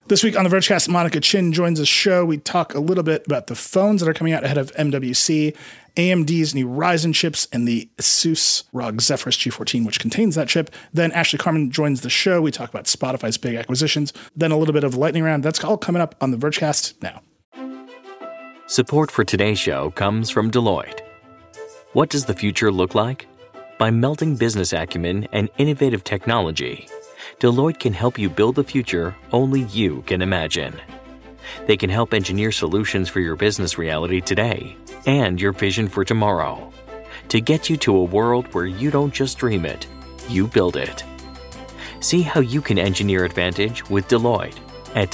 This week on the Vergecast, Monica Chin joins the show. We talk a little bit about the phones that are coming out ahead of MWC, AMD's new Ryzen chips, and the Asus ROG Zephyrus G14, which contains that chip. Then Ashley Carman joins the show. We talk about Spotify's big acquisitions. Then a little bit of lightning round. That's all coming up on the Vergecast now. Support for today's show comes from Deloitte. What does the future look like? By melting business acumen and innovative technology, Deloitte can help you build the future only you can imagine. They can help engineer solutions for your business reality today and your vision for tomorrow to get you to a world where you don't just dream it, you build it. See how you can engineer advantage with Deloitte at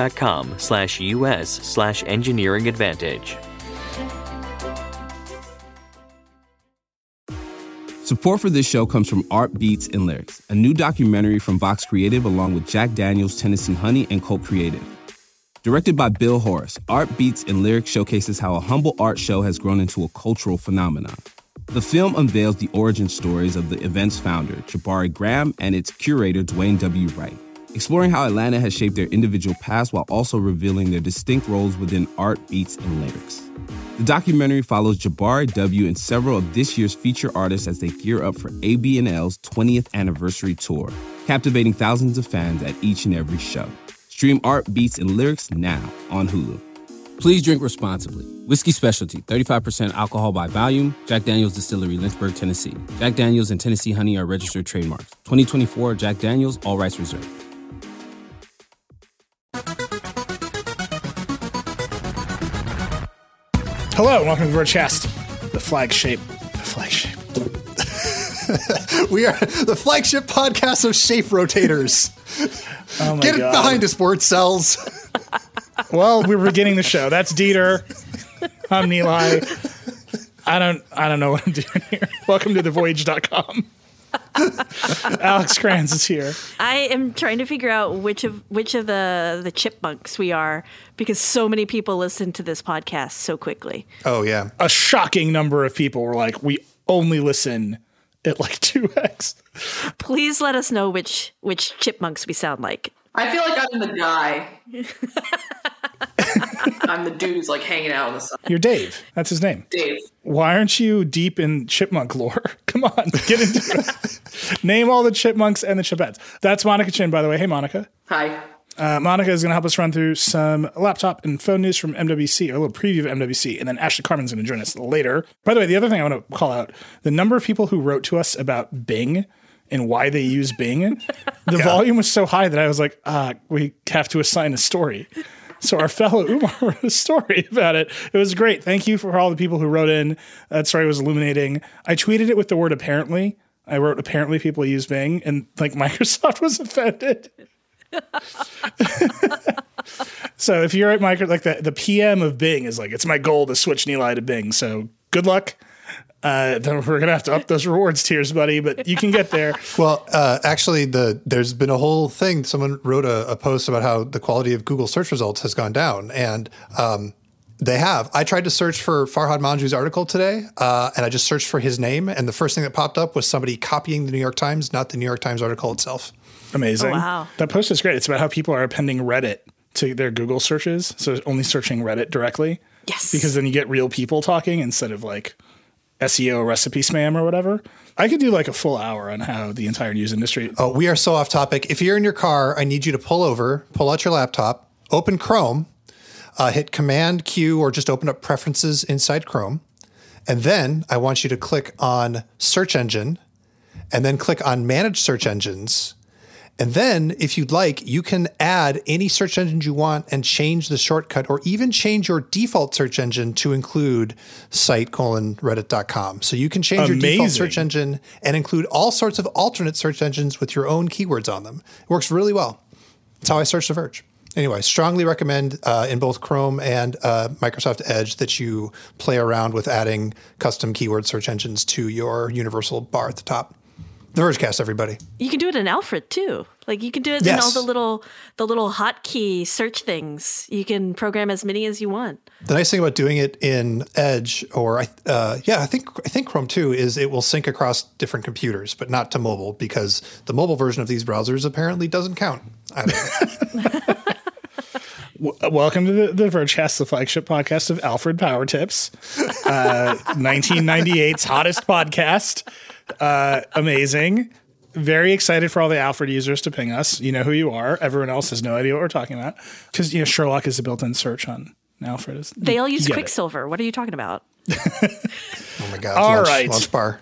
Deloitte.com/US/engineering advantage. Support for this show comes from Art Beats and Lyrics, a new documentary from Vox Creative along with Jack Daniels, Tennessee Honey, and Cult Creative. Directed by Bill Horace, Art Beats and Lyrics showcases how a humble art show has grown into a cultural phenomenon. The film unveils the origin stories of the event's founder, Jabari Graham, and its curator, Dwayne W. Wright, exploring how Atlanta has shaped their individual past while also revealing their distinct roles within art, beats, and lyrics. The documentary follows Jabari W. and several of this year's feature artists as they gear up for ABNL's 20th anniversary tour, captivating thousands of fans at each and every show. Stream Art, Beats, and Lyrics now on Hulu. Please drink responsibly. Whiskey Specialty, 35% alcohol by volume. Jack Daniel's Distillery, Lynchburg, Tennessee. Jack Daniel's and Tennessee Honey are registered trademarks. 2024 Jack Daniel's, all rights reserved. Hello, and welcome to the Vergecast, the flagship. We are the flagship podcast of shape rotators. Oh my Get God. it behind us, board cells. Well, we're beginning the show. That's Dieter. I'm Nilay. I don't know what I'm doing here. Welcome to thevoyage.com. Alex Kranz is here. I am trying to figure out which of the chipmunks we are because so many people listen to this podcast so quickly. Oh, yeah. A shocking number of people were like, we only listen at like 2x. Please let us know which chipmunks we sound like. I feel like I'm the guy. I'm the dude who's like hanging out on the side. You're Dave. That's his name. Dave. Why aren't you deep in chipmunk lore? Come on, get into it. Name all the chipmunks and the chipettes. That's Monica Chin, by the way. Hey, Monica. Hi. Monica is going to help us run through some laptop and phone news from MWC, or a little preview of MWC, and then Ashley Carman's going to join us later. By the way, the other thing I want to call out, the number of people who wrote to us about Bing and why they use Bing, the volume was so high that I was like, we have to assign a story. So our fellow Umar wrote a story about it. It was great. Thank you for all the people who wrote in. That story was illuminating. I tweeted it with the word apparently. I wrote apparently people use Bing, and like Microsoft was offended. So if you're at Microsoft, like the PM of Bing is like, it's my goal to switch Nilay to Bing. So good luck. Then we're going to have to up those rewards tiers, buddy, but you can get there. Well, actually, there's been a whole thing. Someone wrote a post about how the quality of Google search results has gone down, and they have. I tried to search for Farhad Manjoo's article today, and I just searched for his name, and the first thing that popped up was somebody copying the New York Times, not the New York Times article itself. Amazing. Oh, wow. That post is great. It's about how people are appending Reddit to their Google searches, so only searching Reddit directly. Yes. Because then you get real people talking instead of like SEO recipe spam or whatever. I could do like a full hour on how the entire news industry. Oh, we are so off topic. If you're in your car, I need you to pull over, pull out your laptop, open Chrome, hit Command Q, or just open up Preferences inside Chrome. And then I want you to click on Search Engine and then click on Manage Search Engines. And then, if you'd like, you can add any search engines you want and change the shortcut or even change your default search engine to include site:/reddit.com. So you can change your default search engine and include all sorts of alternate search engines with your own keywords on them. It works really well. That's how I search The Verge. Anyway, strongly recommend in both Chrome and Microsoft Edge that you play around with adding custom keyword search engines to your universal bar at the top. The Vergecast, everybody. You can do it in Alfred too. Like you can do it in all the little hotkey search things. You can program as many as you want. The nice thing about doing it in Edge, or I think Chrome too, is it will sync across different computers, but not to mobile because the mobile version of these browsers apparently doesn't count. I don't know. Welcome to the Vergecast, the flagship podcast of Alfred Power Tips, 1998's hottest podcast. Amazing. Very excited for all the Alfred users to ping us. You know who you are. Everyone else has no idea what we're talking about because Sherlock is a built-in search on Alfred. They all use Quicksilver. What are you talking about? Oh my God. All right. Lunch bar.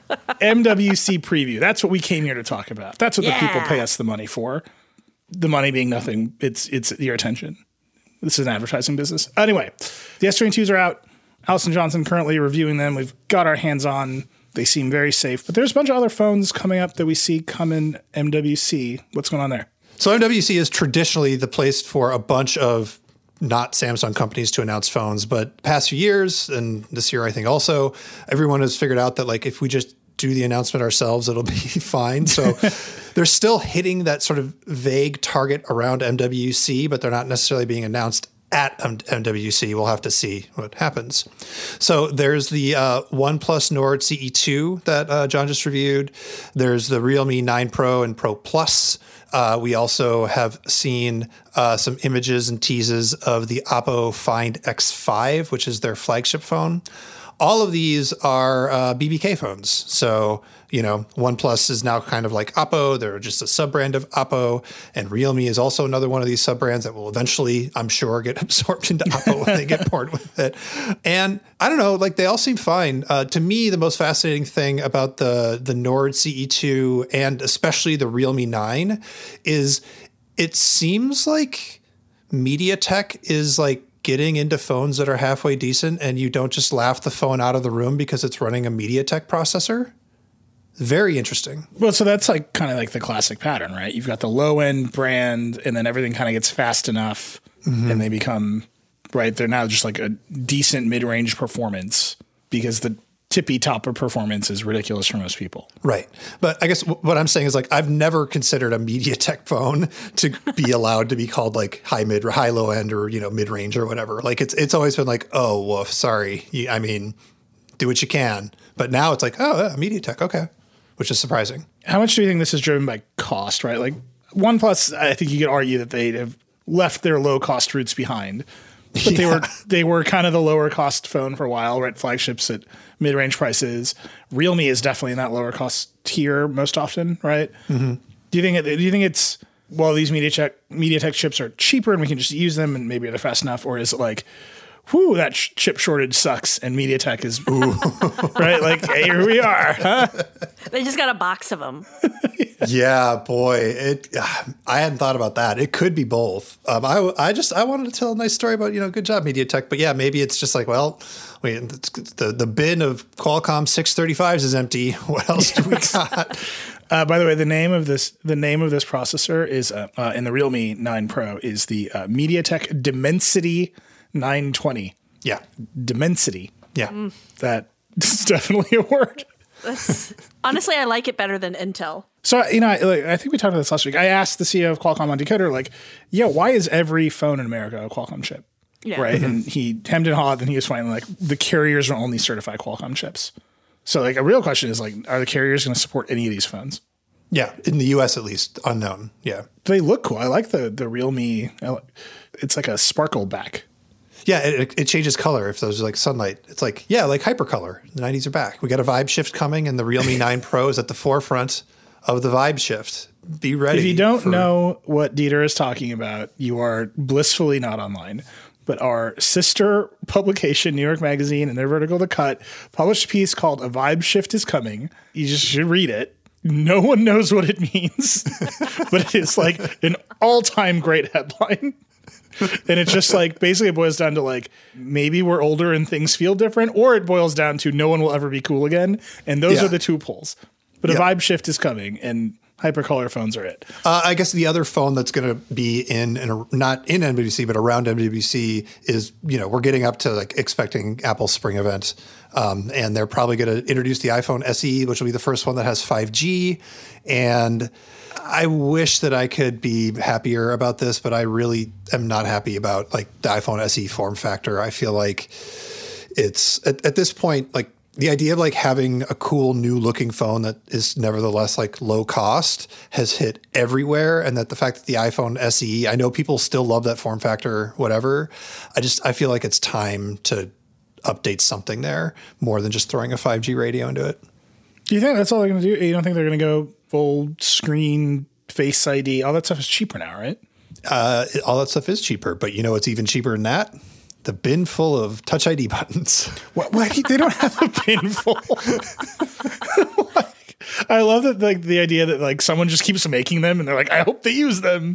MWC preview. That's what we came here to talk about. That's what the people pay us the money for. The money being nothing. It's your attention. This is an advertising business. Anyway, the S22s are out. Allison Johnson currently reviewing them. We've got our hands on. They seem very safe. But there's a bunch of other phones coming up that we see come in MWC. What's going on there? So MWC is traditionally the place for a bunch of not Samsung companies to announce phones. But past few years, and this year I think also, everyone has figured out that like if we just do the announcement ourselves, it'll be fine. So they're still hitting that sort of vague target around MWC, but they're not necessarily being announced at MWC. We'll have to see what happens. So there's the OnePlus Nord CE2 that John just reviewed. There's the Realme 9 Pro and Pro Plus. We also have seen some images and teases of the Oppo Find X5, which is their flagship phone. All of these are BBK phones. So, OnePlus is now kind of like Oppo. They're just a sub-brand of Oppo. And Realme is also another one of these sub-brands that will eventually, I'm sure, get absorbed into Oppo when they get bored with it. And I don't know, like they all seem fine. To me, the most fascinating thing about the Nord CE2 and especially the Realme 9 is it seems like MediaTek is like getting into phones that are halfway decent and you don't just laugh the phone out of the room because it's running a MediaTek processor. Very interesting. Well, so that's like kind of like the classic pattern, right? You've got the low end brand and then everything kind of gets fast enough and they become, right? They're now just like a decent mid-range performance because the tippy top of performance is ridiculous for most people. Right. But I guess what I'm saying is like, I've never considered a MediaTek phone to be allowed to be called like high low end or, mid range or whatever. Like it's always been like, oh, woof, sorry. I mean, do what you can. But now it's like, oh, yeah, MediaTek. Okay. Which is surprising. How much do you think this is driven by cost, right? Like OnePlus, I think you could argue that they have left their low cost roots behind. But they were kind of the lower cost phone for a while, right? Flagships at mid-range prices. Realme is definitely in that lower cost tier most often, right? Mm-hmm. Do you think it's these MediaTek chips are cheaper and we can just use them and maybe they're fast enough, or is it like, whoo, that chip shortage sucks and MediaTek is right? Like, hey, here we are. Huh? They just got a box of them. Yeah, boy, I hadn't thought about that. It could be both. I wanted to tell a nice story about, good job MediaTek, but yeah, maybe it's just like, well, wait, the bin of Qualcomm 635s is empty. What else do we got? By the way, the name of this processor is in the Realme 9 Pro is the MediaTek Dimensity 920. Yeah, Dimensity. Yeah, that's definitely a word. Honestly, I like it better than Intel. So, I think we talked about this last week. I asked the CEO of Qualcomm on Decoder, like, why is every phone in America a Qualcomm chip? Yeah. Right. Mm-hmm. And he hemmed and hawed, and he was finally like, the carriers will only certify Qualcomm chips. So, like, a real question is, like, are the carriers going to support any of these phones? Yeah. In the US, at least, unknown. Yeah. They look cool. I like the Realme. It's like a sparkle back. Yeah, it changes color if those are like sunlight. It's like, like hypercolor. The 90s are back. We got a vibe shift coming, and the Realme 9 Pro is at the forefront of the vibe shift. Be ready. If you don't know what Dieter is talking about, you are blissfully not online. But our sister publication, New York Magazine, and their vertical The Cut, published a piece called A Vibe Shift is Coming. You just should read it. No one knows what it means, but it is like an all-time great headline. And it's just like, basically it boils down to like, maybe we're older and things feel different, or it boils down to no one will ever be cool again. And those are the two poles. But a vibe shift is coming and hypercolor phones are it. I guess the other phone that's going to be not in MWC, but around MWC is, we're getting up to like expecting Apple's spring event. And they're probably going to introduce the iPhone SE, which will be the first one that has 5G. And I wish that I could be happier about this, but I really am not happy about like the iPhone SE form factor. I feel like it's at this point, like The idea of like having a cool new looking phone that is nevertheless like low cost has hit everywhere. And that the fact that the iPhone SE, I know people still love that form factor, whatever. I feel like it's time to update something there more than just throwing a 5G radio into it. Do you think that's all they're going to do? You don't think they're going to go full screen, Face ID? All that stuff is cheaper now, right? All that stuff is cheaper, but you know what's even cheaper than that? The bin full of Touch ID buttons. What? They don't have a bin full. I love that, like the idea that like someone just keeps making them, and they're like, I hope they use them.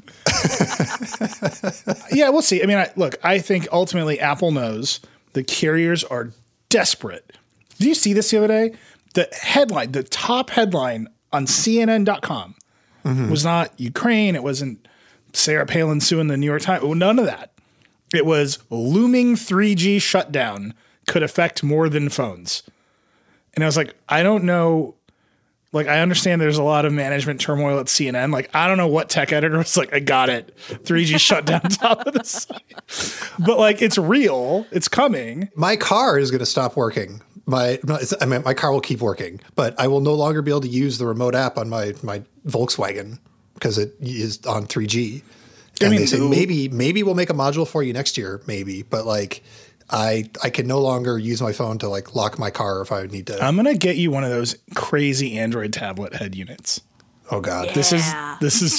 Yeah, we'll see. I mean, I think ultimately Apple knows the carriers are desperate. Did you see this the other day? The headline, the top headline on CNN.com was not Ukraine. It wasn't Sarah Palin suing the New York Times. None of that. It was looming 3G shutdown could affect more than phones. And I was like, I don't know. Like, I understand there's a lot of management turmoil at CNN. Like, I don't know what tech editor was like, I got it. 3G shutdown top of the site. But like, it's real. It's coming. My car is going to stop working. My car will keep working, but I will no longer be able to use the remote app on my Volkswagen because it is on 3G. And they say maybe we'll make a module for you next year, maybe. But like, I can no longer use my phone to like lock my car if I need to. I'm gonna get you one of those crazy Android tablet head units. Oh God, this is gonna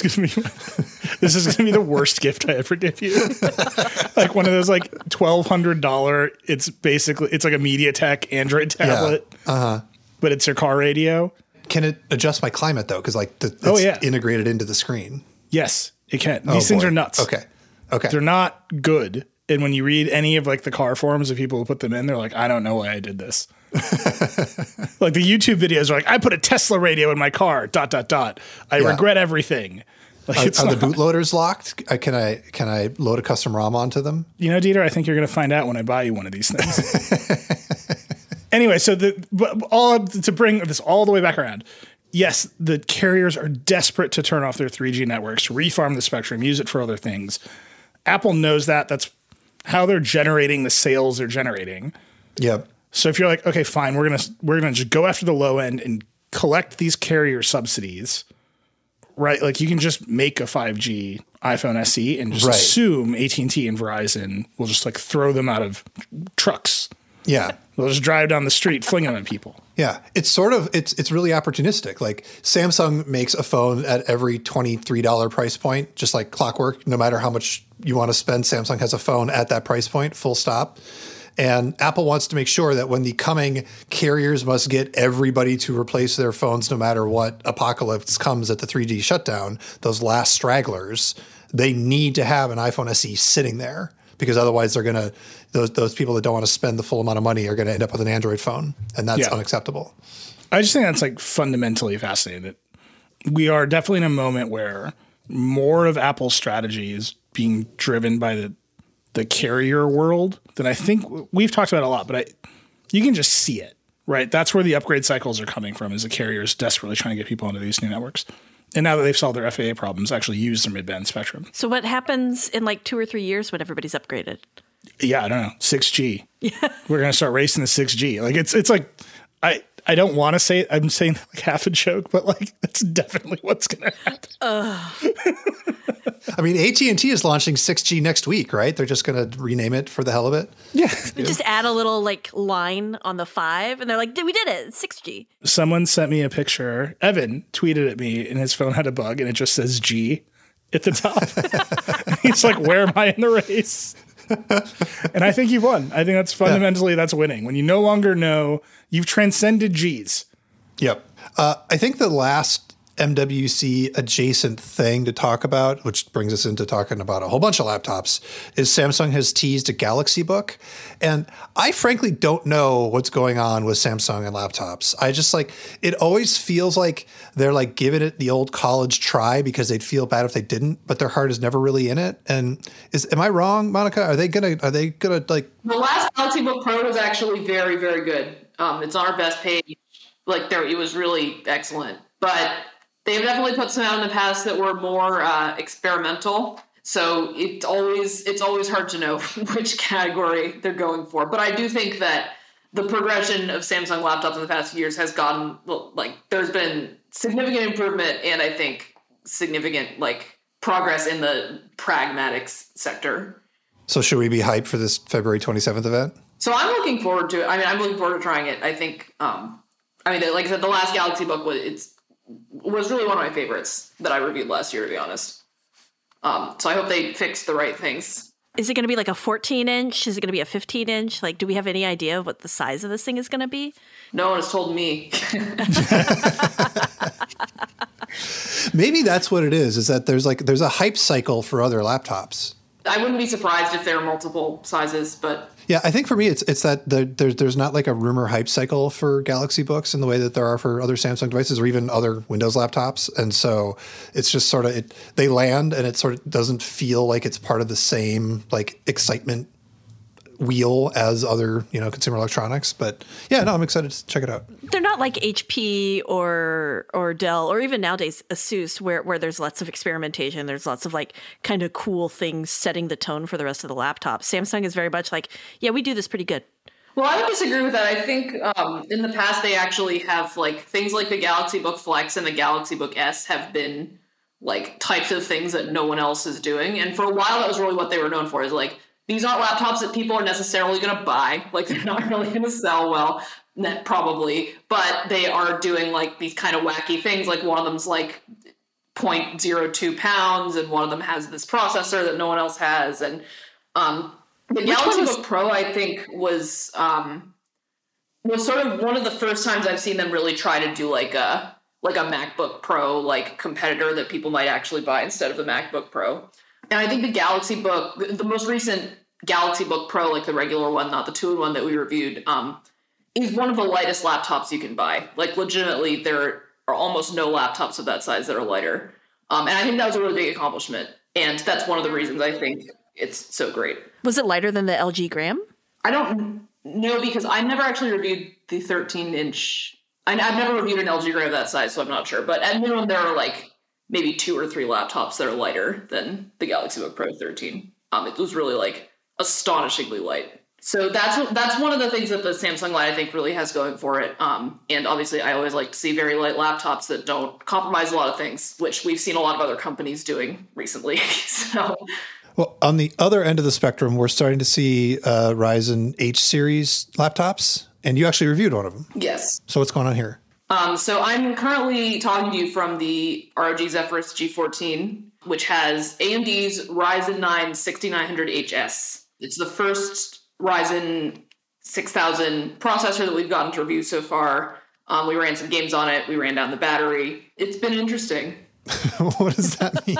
be the worst gift I ever give you. Like one of those like $1,200. It's like a MediaTek Android tablet. Yeah. But it's your car radio. Can it adjust my climate though? Because like it's integrated into the screen. Yes. It can. These things are nuts. Okay. They're not good. And when you read any of like the car forums of people who put them in, they're like, I don't know why I did this. Like the YouTube videos are like, I put a Tesla radio in my car, ... I regret everything. Like, are the bootloaders locked? Can I load a custom ROM onto them? You know, Dieter, I think you're going to find out when I buy you one of these things. Anyway, so to bring this all the way back around. Yes, the carriers are desperate to turn off their 3G networks, to refarm the spectrum, use it for other things. Apple knows that. That's how they're generating the sales they're generating. Yep. So if you're like, okay, fine, we're gonna just go after the low end and collect these carrier subsidies, right? Like you can just make a 5G iPhone SE and just assume AT&T and Verizon will just like throw them out of trucks. Yeah. They'll just drive down the street flinging them at people. Yeah, it's sort of it's really opportunistic. Like Samsung makes a phone at every $23 price point, just like clockwork. No matter how much you want to spend, Samsung has a phone at that price point, full stop. And Apple wants to make sure that when the coming carriers must get everybody to replace their phones, no matter what apocalypse comes at the 3G shutdown, those last stragglers, they need to have an iPhone SE sitting there. Because otherwise they're going to those people that don't want to spend the full amount of money are going to end up with an Android phone. And that's unacceptable. I just think that's like fundamentally fascinating that we are definitely in a moment where more of Apple's strategy is being driven by the carrier world than I think we've talked about a lot, but you can just see it, right? That's where the upgrade cycles are coming from, is the carriers desperately trying to get people into these new networks. And now that they've solved their FAA problems, actually use their mid-band spectrum. So what happens in like 2 or 3 years when everybody's upgraded? Yeah, I don't know. 6G. Yeah. We're going to start racing the 6G. Like it's like, I don't want to say it. I'm saying like half a joke, but like that's definitely what's going to happen. I mean, AT&T is launching 6G next week, right? They're just going to rename it for the hell of it. Yeah. Just add a little like line on the 5 and they're like, we did it. It's 6G. Someone sent me a picture. Evan tweeted at me and his phone had a bug and it just says G at the top. He's like, where am I in the race? And I think you've won. I think that's fundamentally that's winning. When you no longer know, you've transcended G's. Yep. I think the last MWC adjacent thing to talk about, which brings us into talking about a whole bunch of laptops, is Samsung has teased a Galaxy Book. And I frankly don't know what's going on with Samsung and laptops. I just like, it always feels like they're like giving it the old college try because they'd feel bad if they didn't, but their heart is never really in it. And am I wrong, Monica? Are they gonna like the last Galaxy Book Pro was actually very, very good. It's on our best page. Like it was really excellent. But they've definitely put some out in the past that were more experimental. So it's always hard to know which category they're going for. But I do think that the progression of Samsung laptops in the past few years has gotten, like, there's been significant improvement and I think significant, like, progress in the pragmatics sector. So should we be hyped for this February 27th event? So I'm looking forward to it. I mean, I'm looking forward to trying it. I think, like I said, the last Galaxy Book was really one of my favorites that I reviewed last year, to be honest. So I hope they fix the right things. Is it going to be like a 14-inch? Is it going to be a 15-inch? Like, do we have any idea of what the size of this thing is going to be? No one has told me. Maybe that's what it is that there's a hype cycle for other laptops. I wouldn't be surprised if there are multiple sizes, but yeah, I think for me it's that there's not like a rumor hype cycle for Galaxy Books in the way that there are for other Samsung devices or even other Windows laptops, and so it's just sort of they land and it sort of doesn't feel like it's part of the same like excitement wheel as other consumer electronics. But yeah, no, I'm excited to check it out. They're not like HP or Dell or even nowadays Asus where there's lots of experimentation. There's lots of like kind of cool things setting the tone for the rest of the laptop. Samsung is very much like, yeah, we do this pretty good. Well, I would disagree with that. I think in the past they actually have like things like the Galaxy Book Flex and the Galaxy Book S have been like types of things that no one else is doing. And for a while that was really what they were known for, is like, these aren't laptops that people are necessarily going to buy. Like, they're not really going to sell well, probably. But they are doing, like, these kind of wacky things. Like, one of them's, like, 0.02 pounds, and one of them has this processor that no one else has. And the Galaxy Book Pro, I think, was sort of one of the first times I've seen them really try to do, like a MacBook Pro, like, competitor that people might actually buy instead of the MacBook Pro. And I think the Galaxy Book, the most recent Galaxy Book Pro, like the regular one, not the 2-in-1 that we reviewed, is one of the lightest laptops you can buy. Like, legitimately, there are almost no laptops of that size that are lighter. And I think that was a really big accomplishment. And that's one of the reasons I think it's so great. Was it lighter than the LG Gram? I don't know, because I never actually reviewed the 13-inch. I've never reviewed an LG Gram that size, so I'm not sure. But at minimum, there are, like, maybe 2 or 3 laptops that are lighter than the Galaxy Book Pro 13. It was really like astonishingly light. So that's one of the things that the Samsung Light I think really has going for it. And obviously I always like to see very light laptops that don't compromise a lot of things, which we've seen a lot of other companies doing recently. So, well, on the other end of the spectrum, we're starting to see Ryzen H series laptops, and you actually reviewed one of them. Yes. So what's going on here? So I'm currently talking to you from the ROG Zephyrus G14, which has AMD's Ryzen 9 6900HS. It's the first Ryzen 6000 processor that we've gotten to review so far. We ran some games on it. We ran down the battery. It's been interesting. What does that mean?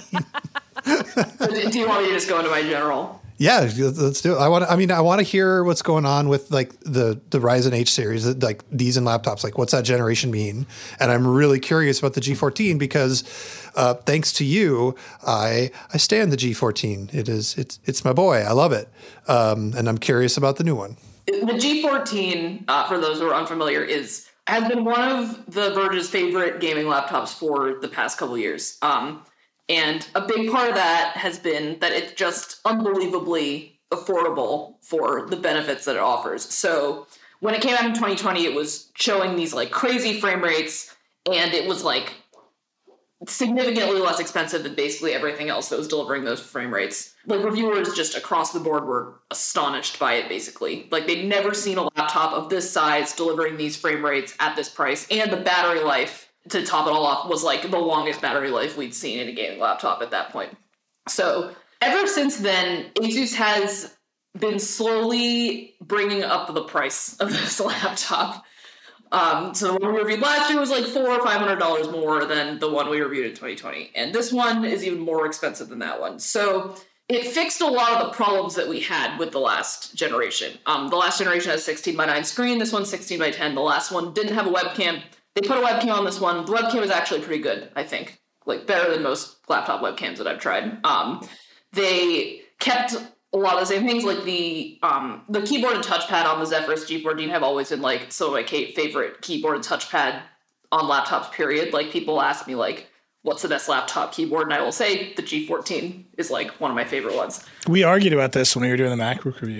Do you want me to just go into my general? Yeah, let's do it. I want to hear what's going on with like the Ryzen H series, like these in laptops. Like, what's that generation mean? And I'm really curious about the G14 because, thanks to you, I stand the G14. It's my boy. I love it, and I'm curious about the new one. The G14, for those who are unfamiliar, has been one of the Verge's favorite gaming laptops for the past couple of years. And a big part of that has been that it's just unbelievably affordable for the benefits that it offers. So when it came out in 2020, it was showing these like crazy frame rates, and it was like significantly less expensive than basically everything else that was delivering those frame rates. Like, reviewers just across the board were astonished by it, basically. Like, they'd never seen a laptop of this size delivering these frame rates at this price, and the battery life, to top it all off, was like the longest battery life we'd seen in a gaming laptop at that point. So ever since then, Asus has been slowly bringing up the price of this laptop. So the one we reviewed last year was like $400 or $500 more than the one we reviewed in 2020. And this one is even more expensive than that one. So it fixed a lot of the problems that we had with the last generation. The last generation has a 16:9 screen. This one's 16:10. The last one didn't have a webcam. They put a webcam on this one. The webcam is actually pretty good, I think. Like, better than most laptop webcams that I've tried. They kept a lot of the same things, like the keyboard and touchpad on the Zephyrus G14 have always been, like, some of my favorite keyboard and touchpad on laptops, period. Like, people ask me, like, what's the best laptop keyboard? And I will say the G14 is, like, one of my favorite ones. We argued about this when we were doing the MacBook review.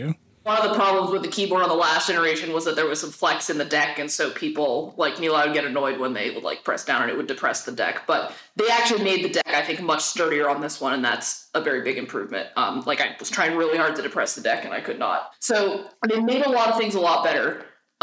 One of the problems with the keyboard on the last generation was that there was some flex in the deck, and so people like me would get annoyed when they would like press down and it would depress the deck. But they actually made the deck, I think, much sturdier on this one, and that's a very big improvement. Like I was trying really hard to depress the deck and I could not. So they made a lot of things a lot better.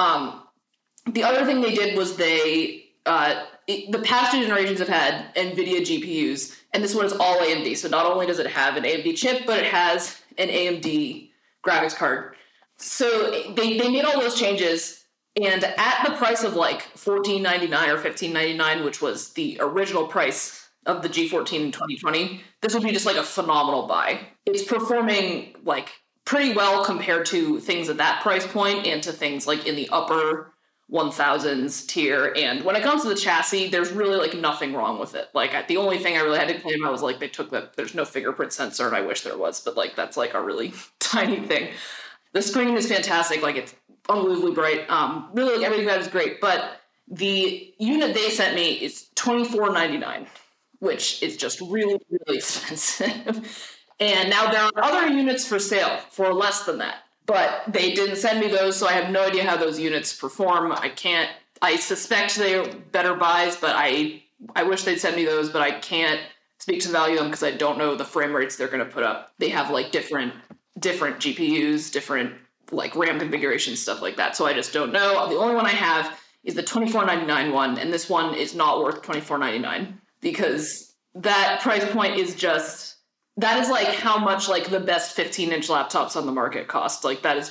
The other thing they did was the past two generations have had NVIDIA GPUs, and this one is all AMD. So not only does it have an AMD chip, but it has an AMD graphics card. So they made all those changes, and at the price of like $14.99 or $15.99, which was the original price of the G14 in 2020, this would be just like a phenomenal buy. It's performing like pretty well compared to things at that price point and to things like in the upper 1000s tier. And when it comes to the chassis, there's really like nothing wrong with it. Like the only thing I really had to claim, I was like, there's no fingerprint sensor, and I wish there was, but like that's like a really tiny thing. The screen is fantastic. Like it's unbelievably bright. Really like everything about it is great, but the unit they sent me is $24.99, which is just really, really expensive. And now there are other units for sale for less than that. But they didn't send me those, so I have no idea how those units perform. I suspect they're better buys, but I wish they'd send me those, but I can't speak to the value of them because I don't know the frame rates they're going to put up. They have like different GPUs, different like RAM configurations, stuff like that. So I just don't know. The only one I have is the $24.99 one, and this one is not worth $24.99 because that price point is just... That is like how much like the best 15-inch laptops on the market cost. Like that is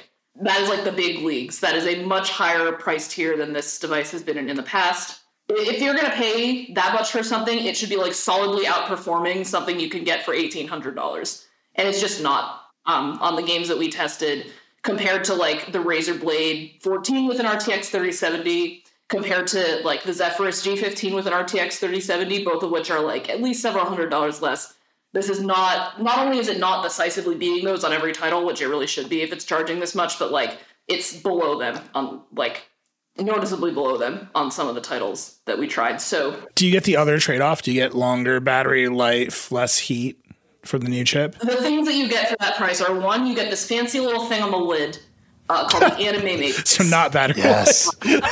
the big leagues. That is a much higher price tier than this device has been in the past. If you're going to pay that much for something, it should be like solidly outperforming something you can get for $1,800. And it's just not on the games that we tested compared to like the Razer Blade 14 with an RTX 3070, compared to like the Zephyrus G15 with an RTX 3070, both of which are like at least several $100s less. This is not only is it not decisively beating those on every title, which it really should be if it's charging this much, but like it's below them on like noticeably below them on some of the titles that we tried. So do you get the other trade-off? Do you get longer battery life, less heat for the new chip? The things that you get for that price are, one, you get this fancy little thing on the lid called the Anime Matrix. So not battery Yes.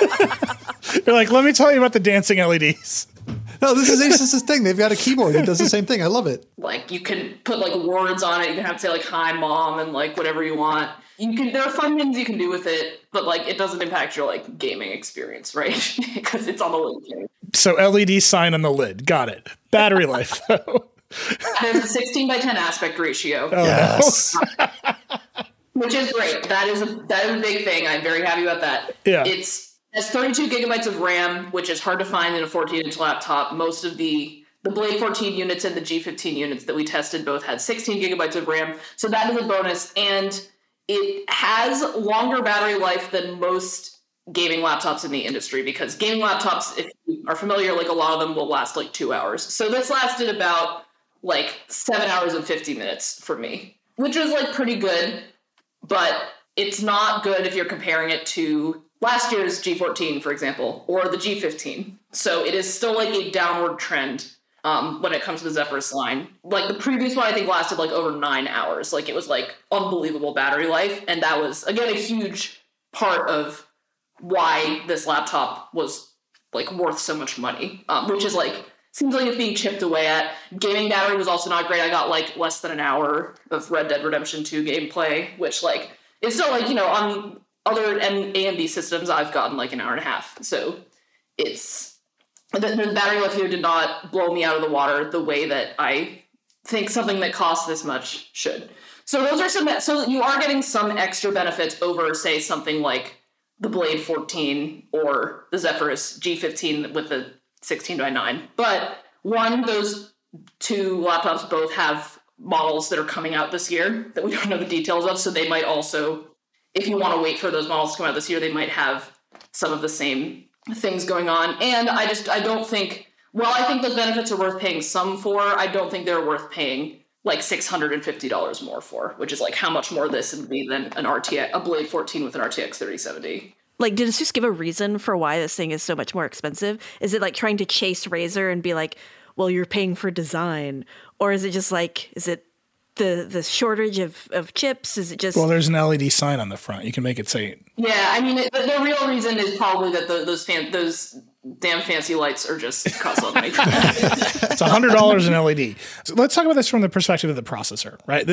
life. You're like, let me tell you about the dancing LEDs. No, this is Asus's thing. They've got a keyboard that does the same thing. I love it. Like you can put like words on it. You can have to say like "Hi, Mom" and like whatever you want. There are fun things you can do with it, but like it doesn't impact your like gaming experience, right? Because it's on the lid. So LED sign on the lid. Got it. Battery life though. There's a 16:10 aspect ratio. Oh, Yes. Which is great. That is a big thing. I'm very happy about that. Yeah. It's 32 gigabytes of RAM, which is hard to find in a 14-inch laptop. Most of the Blade 14 units and the G15 units that we tested both had 16 gigabytes of RAM. So that is a bonus. And it has longer battery life than most gaming laptops in the industry, because gaming laptops, if you are familiar, like a lot of them will last like 2 hours. So this lasted about like 7 hours and 50 minutes for me, which was like pretty good, but it's not good if you're comparing it to last year's G14, for example, or the G15. So it is still like a downward trend when it comes to the Zephyrus line. Like the previous one, I think lasted like over 9 hours. Like it was like unbelievable battery life. And that was, again, a huge part of why this laptop was like worth so much money, which is like, seems like it's being chipped away at. Gaming battery was also not great. I got like less than an hour of Red Dead Redemption 2 gameplay, which like is still like, you know, on other AMD systems, I've gotten like an hour and a half. So it's, the battery life here did not blow me out of the water the way that I think something that costs this much should. So those are so you are getting some extra benefits over, say, something like the Blade 14 or the Zephyrus G15 with the 16:9. But one, those two laptops both have models that are coming out this year that we don't know the details of. So they might also, if you want to wait for those models to come out this year, they might have some of the same things going on. And I don't think, while I think those benefits are worth paying some for, I don't think they're worth paying like $650 more for, which is like how much more this would be than a Blade 14 with an RTX 3070. Like, did Asus give a reason for why this thing is so much more expensive? Is it like trying to chase Razer and be like, well, you're paying for design? Or is it just like, is it the shortage of chips? Is it just... Well, there's an LED sign on the front. You can make it say... Yeah, I mean, the real reason is probably that those damn fancy lights are just cost a lot of money. It's $100 an LED. So let's talk about this from the perspective of the processor, right?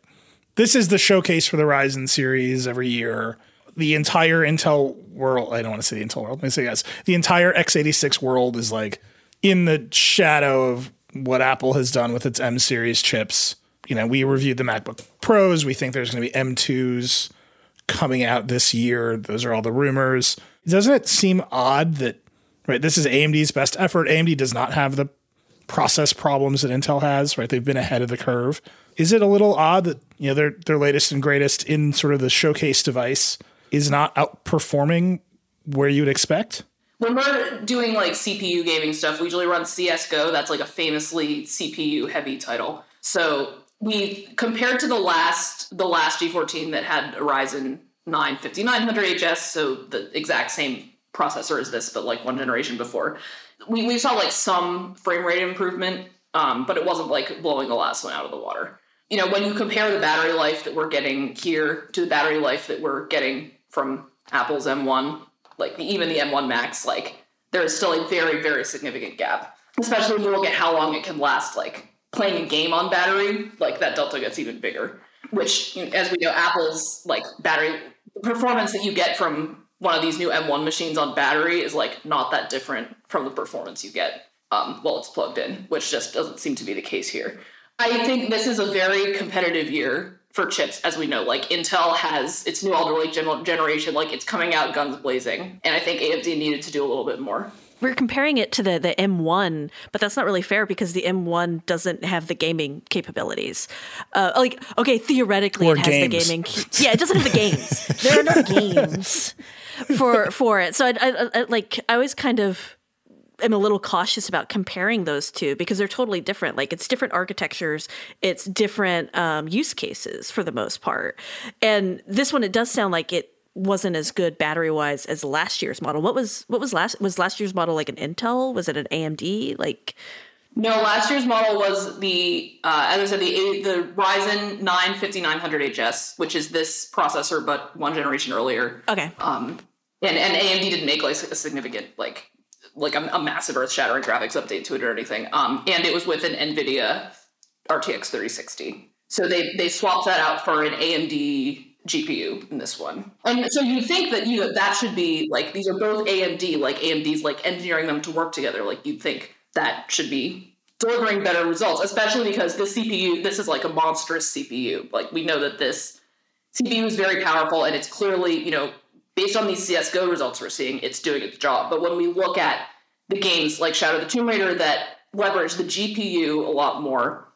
This is the showcase for the Ryzen series every year. The entire Intel world, I don't want to say the Intel world, I say yes. The entire x86 world is like in the shadow of what Apple has done with its M series chips. You know, we reviewed the MacBook Pros. We think there's going to be M2s coming out this year. Those are all the rumors. Doesn't it seem odd that, right, this is AMD's best effort. AMD does not have the process problems that Intel has, right? They've been ahead of the curve. Is it a little odd that, you know, their latest and greatest in sort of the showcase device is not outperforming where you would expect? When we're doing like CPU gaming stuff, we usually run CSGO. That's like a famously CPU heavy title. So we compared to the last G14 that had a Ryzen 9 5900HS, so the exact same processor as this, but like one generation before. We saw like some frame rate improvement, but it wasn't like blowing the last one out of the water. You know, when you compare the battery life that we're getting here to the battery life that we're getting from Apple's M1, like even the M1 Max, like there is still a very, very significant gap, especially when you look at how long it can last, like playing a game on battery, like that delta gets even bigger, which, as we know, Apple's like battery performance that you get from one of these new M1 machines on battery is like not that different from the performance you get while it's plugged in, which just doesn't seem to be the case here. I think this is a very competitive year for chips, as we know. Like Intel has its new Alder Lake generation, like it's coming out guns blazing, and I think AMD needed to do a little bit more. We're comparing it to the M1, but that's not really fair because the M1 doesn't have the gaming capabilities. Theoretically or it has games. the gaming. Yeah, it doesn't have the games. There are no games for it. So I always kind of am a little cautious about comparing those two because they're totally different. Like it's different architectures, it's different use cases for the most part. And this one, it does sound like it wasn't as good battery wise as last year's model. Was last year's model like an Intel? Was it an AMD? Like, no, last year's model was the as I said, the Ryzen 9 5900HS, which is this processor but one generation earlier. Okay. And AMD didn't make like a significant like a massive earth-shattering graphics update to it or anything. And it was with an NVIDIA RTX 3060. So they swapped that out for an AMD GPU in this one. And so you think that, you know, that should be like, these are both AMD, like AMD's like engineering them to work together. Like you'd think that should be delivering better results, especially because this CPU, this is like a monstrous CPU. Like we know that this CPU is very powerful and it's clearly, you know, based on these CSGO results we're seeing, it's doing its job. But when we look at the games like Shadow of the Tomb Raider that leverage the GPU a lot more,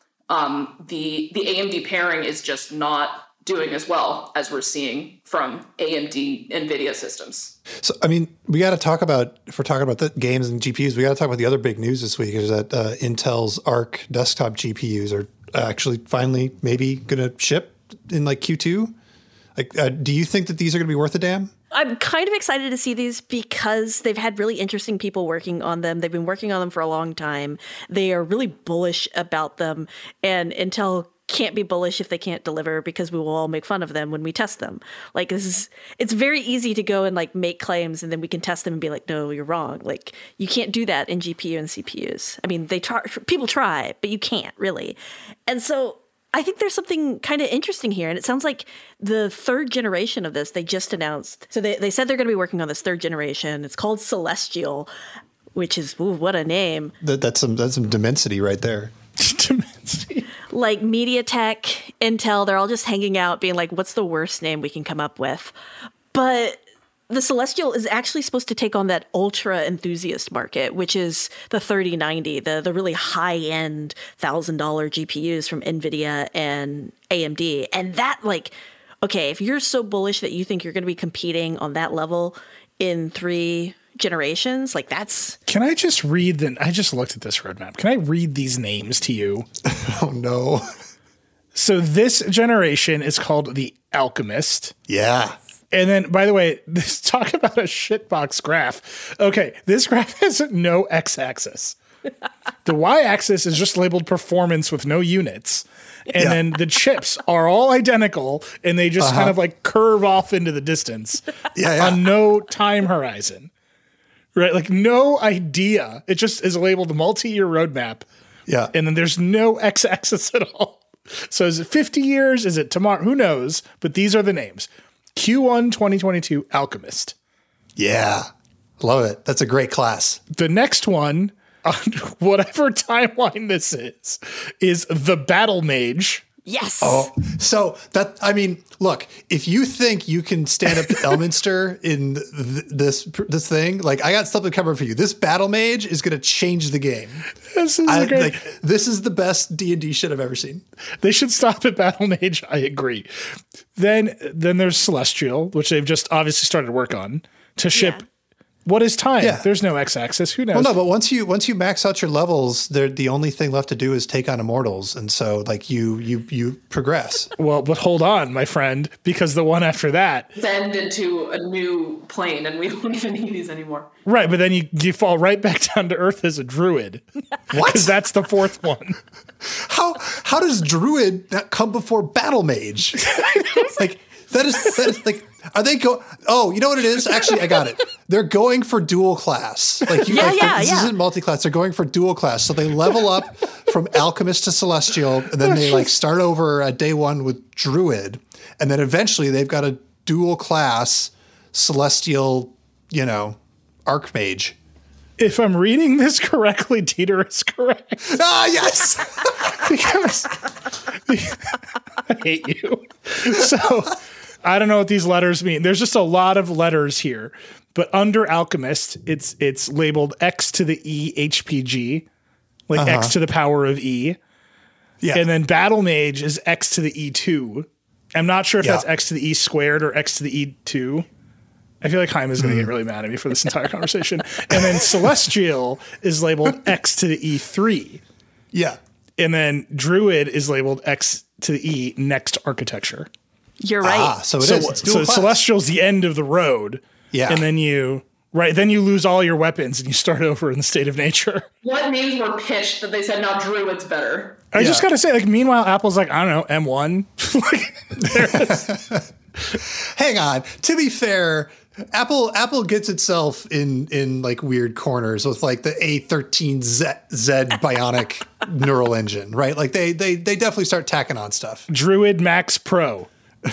the AMD pairing is just not doing as well as we're seeing from AMD NVIDIA systems. So, I mean, we got to talk about, if we're talking about the games and GPUs, we got to talk about the other big news this week is that Intel's Arc desktop GPUs are actually finally maybe going to ship in like Q2. Like, do you think that these are going to be worth a damn? I'm kind of excited to see these because they've had really interesting people working on them. They've been working on them for a long time. They are really bullish about them, and Intel can't be bullish if they can't deliver because we will all make fun of them when we test them. Like it's very easy to go and like make claims and then we can test them and be like, no, you're wrong. Like you can't do that in GPU and CPUs. I mean, people try, but you can't really. And so I think there's something kind of interesting here. And it sounds like the third generation of this, they just announced. So they said they're going to be working on this third generation. It's called Celestial, which is, ooh, what a name. That's some Dimensity right there. Dimensity. Like MediaTek, Intel, they're all just hanging out being like, what's the worst name we can come up with? But the Celestial is actually supposed to take on that ultra enthusiast market, which is the 3090, the really high-end $1,000 GPUs from NVIDIA and AMD. And that, like, okay, if you're so bullish that you think you're going to be competing on that level in 3 generations, like that's... Can I just read I just looked at this roadmap. Can I read these names to you? Oh, no. So this generation is called the Alchemist. Yeah. And then, by the way, talk about a shitbox graph. Okay, this graph has no x-axis. The y-axis is just labeled performance with no units. And then the chips are all identical, and they just kind of like curve off into the distance on no time horizon. Right? Like no idea. It just is labeled multi-year roadmap. Yeah. And then there's no x-axis at all. So is it 50 years? Is it tomorrow? Who knows? But these are the names. Q1 2022 Alchemist. Yeah. Love it. That's a great class. The next one, on whatever timeline this is the Battle Mage. Yes. Oh, so that, I mean, look, if you think you can stand up to Elminster in this thing, like I got something coming for you. This Battle Mage is going to change the game. This is this is the best D&D shit I've ever seen. They should stop at Battle Mage. I agree. Then there's Celestial, which they've just obviously started work on to ship. Yeah. What is time? Yeah. There's no x-axis. Who knows? Well, no, but once you max out your levels, the only thing left to do is take on Immortals, and so like you progress. Well, but hold on, my friend, because the one after that Send into a new plane, and we don't even need these anymore. right, but then you fall right back down to Earth as a druid. What? Because that's the fourth one. How does Druid not come before Battle Mage? Like that is like. Are they go? Oh, you know what it is? Actually, I got it. They're going for dual class. Like this isn't multi-class. They're going for dual class. So they level up from Alchemist to Celestial, and then they like start over at day one with Druid, and then eventually they've got a dual class Celestial, Archmage. If I'm reading this correctly, Dieter is correct. Ah, yes. Because I hate you. So I don't know what these letters mean. There's just a lot of letters here. But under Alchemist, it's labeled X to the E HPG, like X to the power of E. Yeah. And then Battle Mage is X to the E2. I'm not sure if that's X to the E squared or X to the E2. I feel like Chaim is going to get really mad at me for this entire conversation. And then Celestial is labeled X to the E3. Yeah. And then Druid is labeled X to the E next architecture. You're right. So it is. It's dual class. Celestial's the end of the road. Yeah. And then you lose all your weapons and you start over in the state of nature. What names were pitched that they said, now Druid's better? I just got to say, like, meanwhile, Apple's like, I don't know, M1. Hang on. To be fair, Apple gets itself in like weird corners with like the A13Z bionic neural engine, right? Like they definitely start tacking on stuff. Druid Max Pro.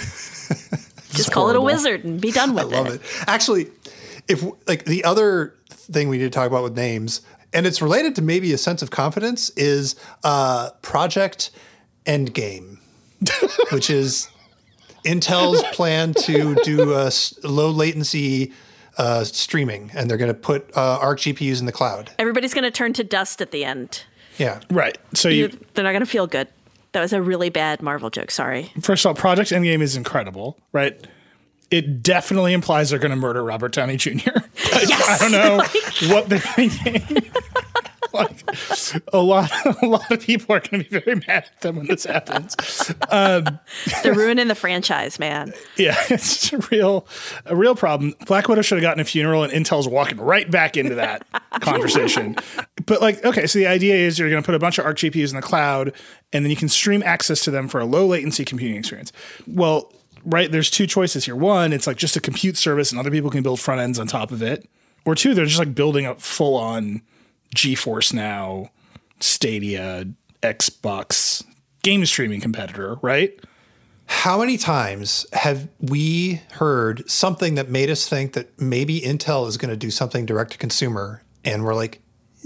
Just call it a wizard and be done with it. I love it. Actually, if like the other thing we need to talk about with names, and it's related to maybe a sense of confidence, is Project Endgame, which is Intel's plan to do low latency streaming, and they're going to put Arc GPUs in the cloud. Everybody's going to turn to dust at the end. Yeah. Right. So They're not going to feel good. That was a really bad Marvel joke. Sorry. first of all, Project Endgame is incredible, right? It definitely implies they're going to murder Robert Downey Jr. Yes! I don't know what they're thinking. Like, a lot of people are going to be very mad at them when this happens. They're ruining the franchise, man. Yeah, it's a real problem. Black Widow should have gotten a funeral, and Intel's walking right back into that conversation. But like, okay, so the idea is you're going to put a bunch of Arc GPUs in the cloud, and then you can stream access to them for a low latency computing experience. Well, right, there's two choices here. One, it's like just a compute service, and other people can build front ends on top of it. Or two, they're just like building a full on GeForce Now, Stadia, Xbox game streaming competitor, right? How many times have we heard something that made us think that maybe Intel is going to do something direct to consumer, and we're like,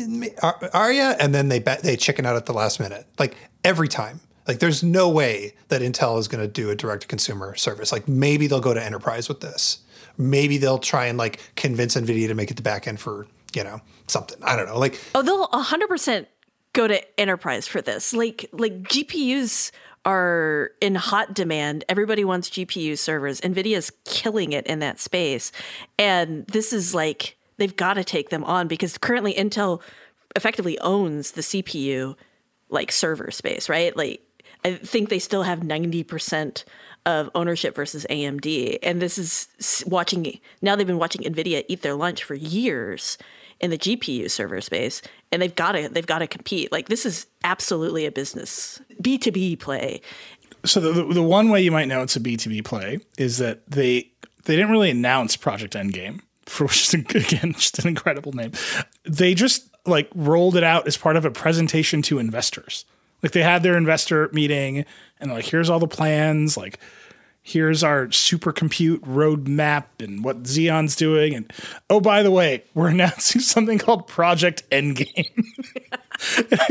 are you? And then they chicken out at the last minute. Like every time. Like there's no way that Intel is going to do a direct to consumer service. Like maybe they'll go to enterprise with this. Maybe they'll try and like convince NVIDIA to make it the back end for, something. I don't know. Like, oh, they'll 100% go to enterprise for this. Like GPUs are in hot demand. Everybody wants GPU servers. NVIDIA's killing it in that space. And this is like, they've got to take them on because currently Intel effectively owns the CPU like server space, right? Like I think they still have 90% of ownership versus AMD. And this is now they've been watching NVIDIA eat their lunch for years. in the GPU server space, and they've got to compete. Like, this is absolutely a business B2B play. So the one way you might know it's a B2B play is that they didn't really announce Project Endgame, for which is, again, just an incredible name. They just like rolled it out as part of a presentation to investors. Like, they had their investor meeting and like, here's all the plans, like, here's our supercompute roadmap and what Xeon's doing. And oh, by the way, we're announcing something called Project Endgame. And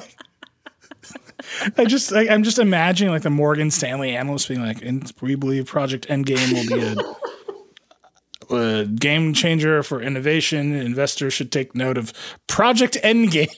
I'm just imagining like the Morgan Stanley analyst being like, and we believe Project Endgame will be a game changer for innovation. Investors should take note of Project Endgame.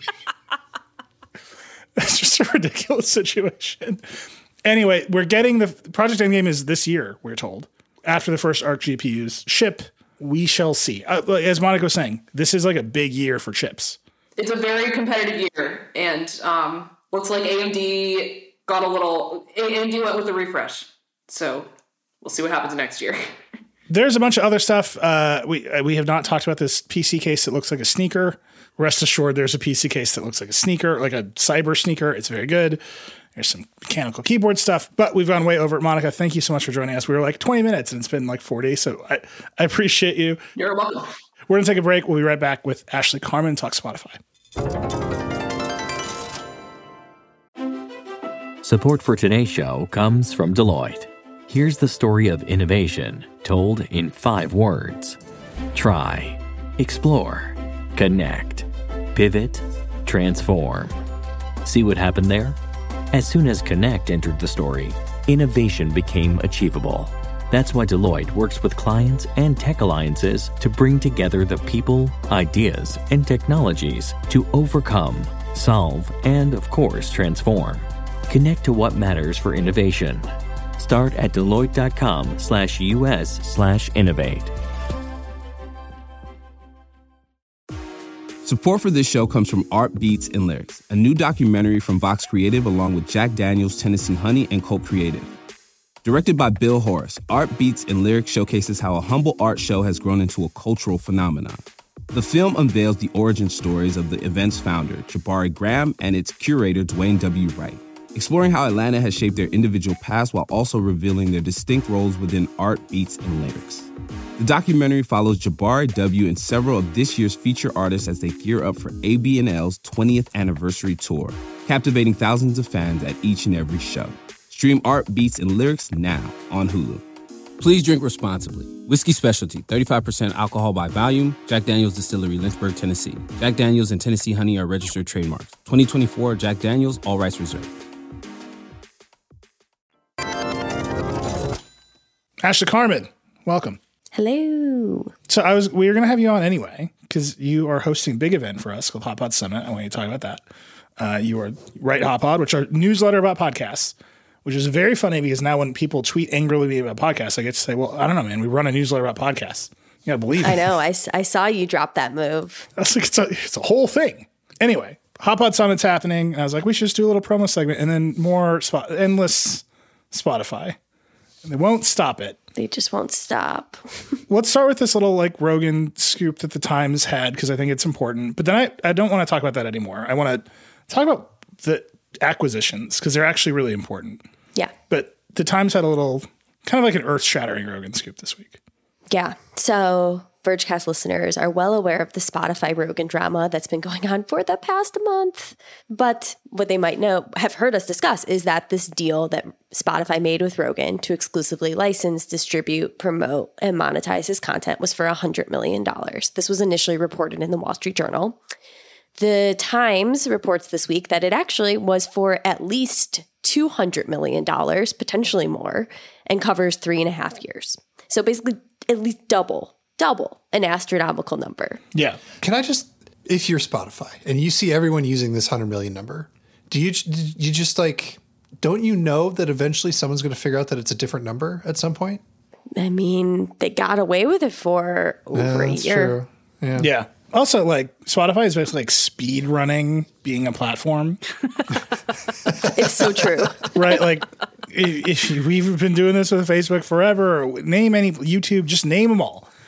It's just a ridiculous situation. Anyway, we're getting the Project Endgame is this year, we're told. After the first ARC GPUs ship, we shall see. As Monica was saying, this is like a big year for chips. It's a very competitive year, and looks like AMD went with a refresh. So we'll see what happens next year. There's a bunch of other stuff. We have not talked about this PC case that looks like a sneaker. Rest assured, there's a PC case that looks like a sneaker, like a cyber sneaker. It's very good. There's some mechanical keyboard stuff, but we've gone way over it. Monica, thank you so much for joining us. We were like 20 minutes and it's been like 40. So I appreciate you. You're welcome. We're going to take a break. We'll be right back with Ashley Carman Talk Spotify. Support for today's show comes from Deloitte. Here's the story of innovation told in 5 words. Try, explore, connect, pivot, transform. See what happened there? As soon as Connect entered the story, innovation became achievable. That's why Deloitte works with clients and tech alliances to bring together the people, ideas, and technologies to overcome, solve, and of course, transform. Connect to what matters for innovation. Start at Deloitte.com/US/innovate. Support for this show comes from Art Beats and Lyrics, a new documentary from Vox Creative along with Jack Daniels, Tennessee Honey, and Colt Creative. Directed by Bill Horace, Art Beats and Lyrics showcases how a humble art show has grown into a cultural phenomenon. The film unveils the origin stories of the event's founder, Jabari Graham, and its curator, Dwayne W. Wright, exploring how Atlanta has shaped their individual paths while also revealing their distinct roles within Art Beats and Lyrics. The documentary follows Jabari W. and several of this year's feature artists as they gear up for ABNL's 20th anniversary tour, captivating thousands of fans at each and every show. Stream Art Beats and Lyrics now on Hulu. Please drink responsibly. Whiskey Specialty, 35% alcohol by volume. Jack Daniel's Distillery, Lynchburg, Tennessee. Jack Daniel's and Tennessee Honey are registered trademarks. 2024 Jack Daniel's, all rights reserved. Ashley Carman, welcome. Hello. So we were going to have you on anyway, because you are hosting a big event for us called Hot Pod Summit. I want you to talk about that. You are Right Hot Pod, which are newsletter about podcasts, which is very funny because now when people tweet angrily about podcasts, I get to say, well, I don't know, man, we run a newsletter about podcasts. You got to believe it. I know. I saw you drop that move. That's like, it's a whole thing. Anyway, Hot Pod Summit's happening. And I was like, we should just do a little promo segment and then more endless Spotify. And they won't stop it. They just won't stop. Let's start with this little like Rogan scoop that the Times had, because I think it's important. But then I don't want to talk about that anymore. I want to talk about the acquisitions because they're actually really important. Yeah. But the Times had a little kind of like an earth-shattering Rogan scoop this week. Yeah. So Vergecast listeners are well aware of the Spotify Rogan drama that's been going on for the past month. But what they might have heard us discuss is that this deal that Spotify made with Rogan to exclusively license, distribute, promote, and monetize his content was for $100 million. This was initially reported in the Wall Street Journal. The Times reports this week that it actually was for at least $200 million, potentially more, and covers 3.5 years. So basically at least double an astronomical number. Yeah. Can I just, if you're Spotify and you see everyone using this 100 million number, do you just like, don't you know that eventually someone's going to figure out that it's a different number at some point? I mean, they got away with it for over a year. True. Yeah. Also, like, Spotify is basically like speed running being a platform. It's so true. Right? Like, if we've been doing this with Facebook forever, or name any YouTube, just name them all.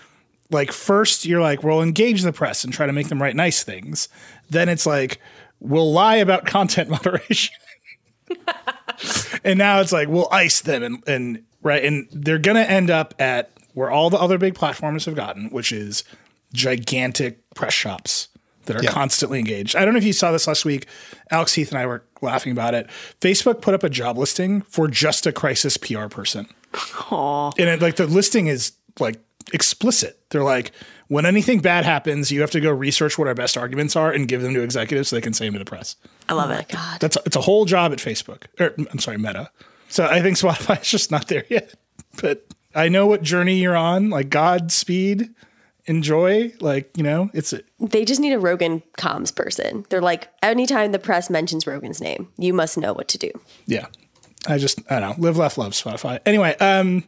like first you're like, we'll engage the press and try to make them write nice things. Then it's like, we'll lie about content moderation. And now it's like, we'll ice them and right. And they're going to end up at where all the other big platforms have gotten, which is gigantic press shops that are constantly engaged. I don't know if you saw this last week. Alex Heath and I were laughing about it. Facebook put up a job listing for just a crisis PR person. Aww. And it, like the listing is like explicit. They're like, when anything bad happens, you have to go research what our best arguments are and give them to executives so they can say them to the press. I love it. God. It's a whole job at Facebook. Meta. So I think Spotify is just not there yet. But I know what journey you're on. Like, Godspeed, enjoy. Like, They just need a Rogan comms person. They're like, anytime the press mentions Rogan's name, you must know what to do. Yeah. I don't know. Live, laugh, love Spotify. Anyway, I'm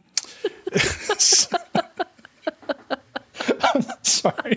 sorry.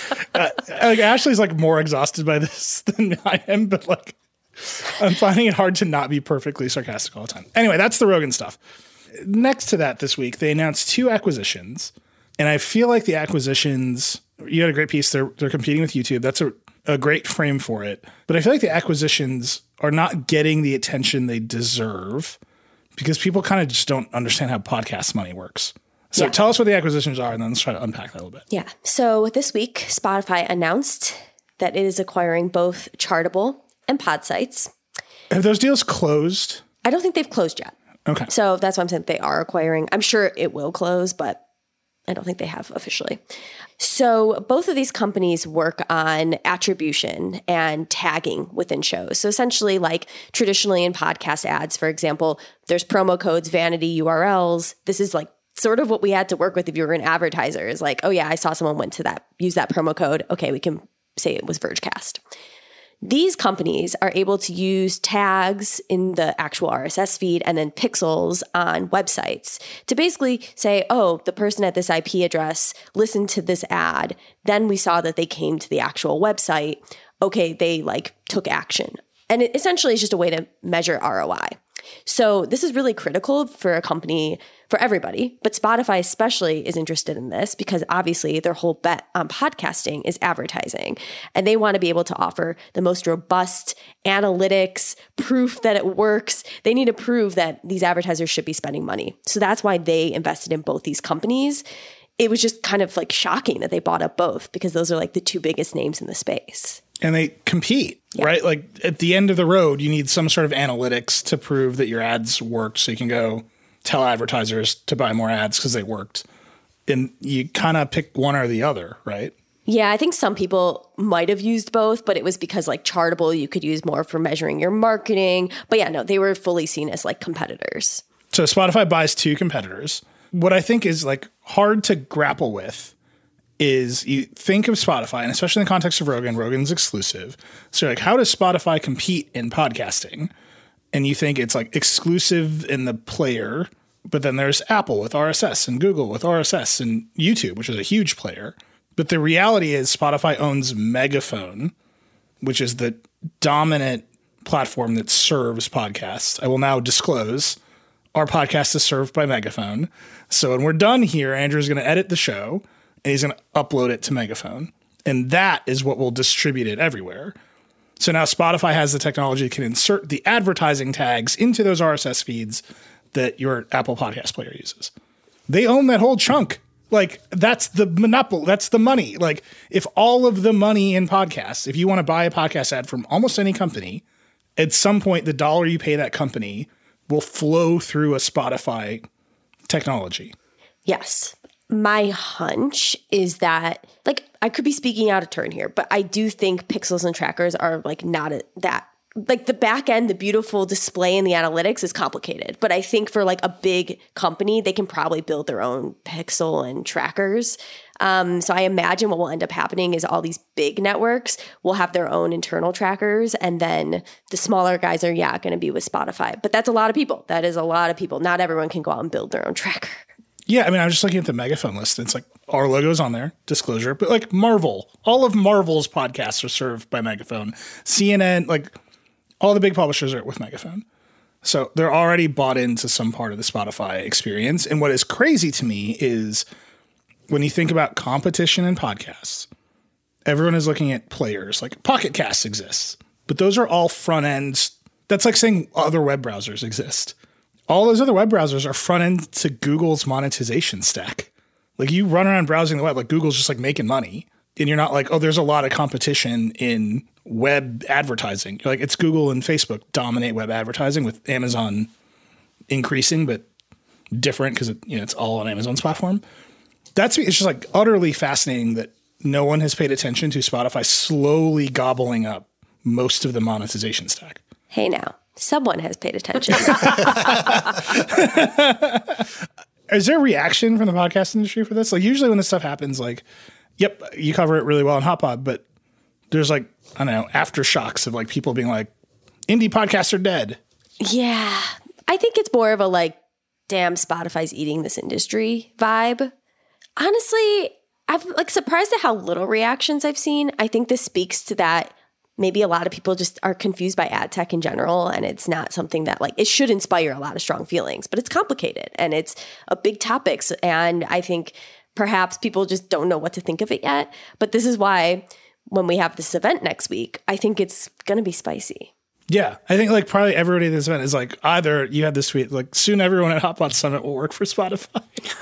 Like Ashley's like more exhausted by this than I am, but like I'm finding it hard to not be perfectly sarcastic all the time. Anyway, that's the Rogan stuff. Next to that this week, they announced 2 acquisitions. And I feel like the acquisitions, you had a great piece. They're competing with YouTube. That's a great frame for it. But I feel like the acquisitions are not getting the attention they deserve because people kind of just don't understand how podcast money works. So tell us what the acquisitions are, and then let's try to unpack that a little bit. Yeah. So this week, Spotify announced that it is acquiring both Chartable and Podsights. Have those deals closed? I don't think they've closed yet. Okay. So that's why I'm saying they are acquiring. I'm sure it will close, but I don't think they have officially. So both of these companies work on attribution and tagging within shows. So essentially, like traditionally in podcast ads, for example, there's promo codes, vanity URLs. This is like sort of what we had to work with if you were an advertiser is like, oh yeah, I saw someone went to use that promo code. Okay, we can say it was Vergecast. These companies are able to use tags in the actual RSS feed and then pixels on websites to basically say, oh, the person at this IP address listened to this ad. Then we saw that they came to the actual website. Okay, they like took action. And it essentially is just a way to measure ROI. So this is really critical for a company, for everybody, but Spotify especially is interested in this because obviously their whole bet on podcasting is advertising. And they want to be able to offer the most robust analytics, proof that it works. They need to prove that these advertisers should be spending money. So that's why they invested in both these companies. It was just kind of like shocking that they bought up both because those are like the 2 biggest names in the space. And they compete, right? Like at the end of the road, you need some sort of analytics to prove that your ads worked so you can go tell advertisers to buy more ads because they worked. And you kind of pick one or the other, right? Yeah, I think some people might have used both, but it was because like Chartable, you could use more for measuring your marketing. But yeah, no, they were fully seen as like competitors. So Spotify buys 2 competitors. What I think is like hard to grapple with is you think of Spotify, and especially in the context of Rogan's exclusive. So like, how does Spotify compete in podcasting? And you think it's like exclusive in the player, but then there's Apple with RSS and Google with RSS and YouTube, which is a huge player. But the reality is Spotify owns Megaphone, which is the dominant platform that serves podcasts. I will now disclose our podcast is served by Megaphone. So when we're done here, Andrew's going to edit the show and he's going to upload it to Megaphone. And that is what will distribute it everywhere. So now Spotify has the technology that can insert the advertising tags into those RSS feeds that your Apple Podcast player uses. They own that whole chunk. Like, that's the monopoly. That's the money. Like, if all of the money in podcasts, if you want to buy a podcast ad from almost any company, at some point, the dollar you pay that company will flow through a Spotify technology. Yes. My hunch is that, like, I could be speaking out of turn here, but I do think pixels and trackers are like not that, like the back end, the beautiful display and the analytics is complicated. But I think for like a big company, they can probably build their own pixel and trackers. So I imagine what will end up happening is all these big networks will have their own internal trackers. And then the smaller guys are, going to be with Spotify. But that's a lot of people. That is a lot of people. Not everyone can go out and build their own tracker. Yeah, I mean, I was just looking at the Megaphone list. It's like our logo's on there, disclosure, but like Marvel, all of Marvel's podcasts are served by Megaphone. CNN, like all the big publishers are with Megaphone. So they're already bought into some part of the Spotify experience. And what is crazy to me is when you think about competition in podcasts, everyone is looking at players. Like Pocket Casts exists, but those are all front ends. That's like saying other web browsers exist. All those other web browsers are front end to Google's monetization stack. Like you run around browsing the web, like Google's just like making money. And you're not like, oh, there's a lot of competition in web advertising. You're like, it's Google and Facebook dominate web advertising, with Amazon increasing, but different because it's all on Amazon's platform. It's just like utterly fascinating that no one has paid attention to Spotify slowly gobbling up most of the monetization stack. Hey now, someone has paid attention. Is there a reaction from the podcast industry for this? Like usually when this stuff happens, like, yep, you cover it really well in Hot Pod, but there's like, I don't know, aftershocks of like people being like, indie podcasts are dead. Yeah. I think it's more of a like, damn, Spotify's eating this industry vibe. Honestly, I'm like surprised at how little reactions I've seen. I think this speaks to that. Maybe a lot of people just are confused by ad tech in general, and it's not something that like it should inspire a lot of strong feelings, but it's complicated and it's a big topic. And I think perhaps people just don't know what to think of it yet. But this is why when we have this event next week, I think it's going to be spicy. Yeah. I think like probably everybody at this event is like, either you had this tweet, like soon everyone at HotPod Summit will work for Spotify.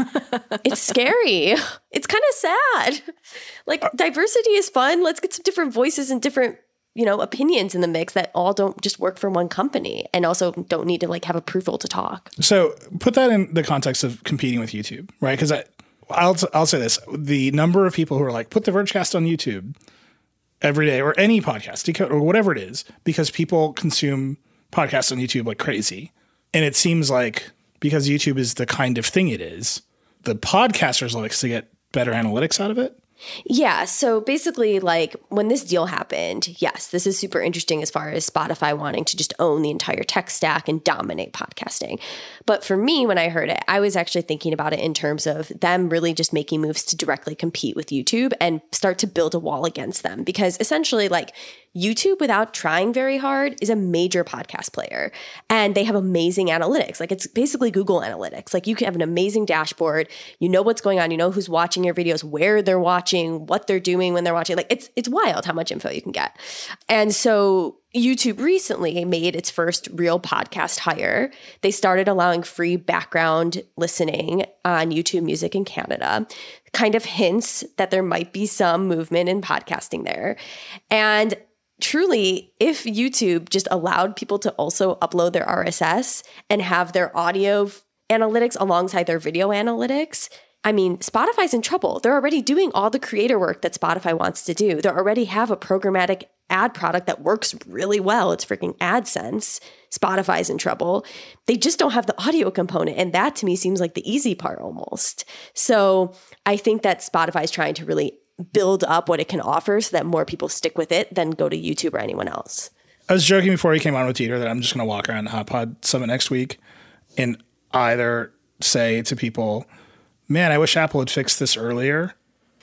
It's scary. It's kind of sad. Like diversity is fun. Let's get some different voices and different opinions in the mix that all don't just work for one company and also don't need to like have approval to talk. So put that in the context of competing with YouTube, right? Because I'll say this, the number of people who are like, put the Vergecast on YouTube every day, or any podcast, Decode, or whatever it is, because people consume podcasts on YouTube like crazy. And it seems like because YouTube is the kind of thing it is, the podcasters like to get better analytics out of it. Yeah. So basically, like when this deal happened, yes, this is super interesting as far as Spotify wanting to just own the entire tech stack and dominate podcasting. But for me, when I heard it, I was actually thinking about it in terms of them really just making moves to directly compete with YouTube and start to build a wall against them. Because essentially, like YouTube, without trying very hard, is a major podcast player. And they have amazing analytics. Like it's basically Google Analytics. Like you can have an amazing dashboard. You know what's going on. You know who's watching your videos, where they're watching, what they're doing when they're watching. Like it's wild how much info you can get. And so YouTube recently made its first real podcast hire. They started allowing free background listening on YouTube Music in Canada. Kind of hints that there might be some movement in podcasting there. And truly, if YouTube just allowed people to also upload their RSS and have their audio analytics alongside their video analytics, I mean, Spotify's in trouble. They're already doing all the creator work that Spotify wants to do. They already have a programmatic ad product that works really well. It's freaking AdSense. Spotify's in trouble. They just don't have the audio component. And that to me seems like the easy part almost. So I think that Spotify's trying to really build up what it can offer so that more people stick with it than go to YouTube or anyone else. I was joking before he came on with Dieter that I'm just going to walk around the HotPod Summit next week and either say to people, man, I wish Apple had fixed this earlier.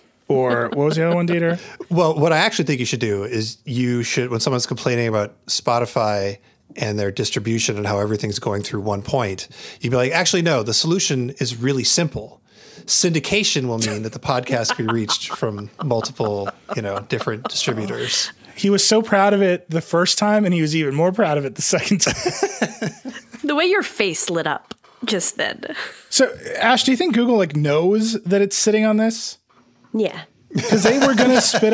Or what was the other one, Dieter? Well, what I actually think you should do is you should, when someone's complaining about Spotify and their distribution and how everything's going through one point, you'd be like, actually, no, the solution is really simple. Syndication will mean that the podcast can be reached from multiple, different distributors. He was so proud of it the first time, and he was even more proud of it the second time. The way your face lit up just then. So, Ash, do you think Google knows that it's sitting on this? Yeah. Because they were going to spin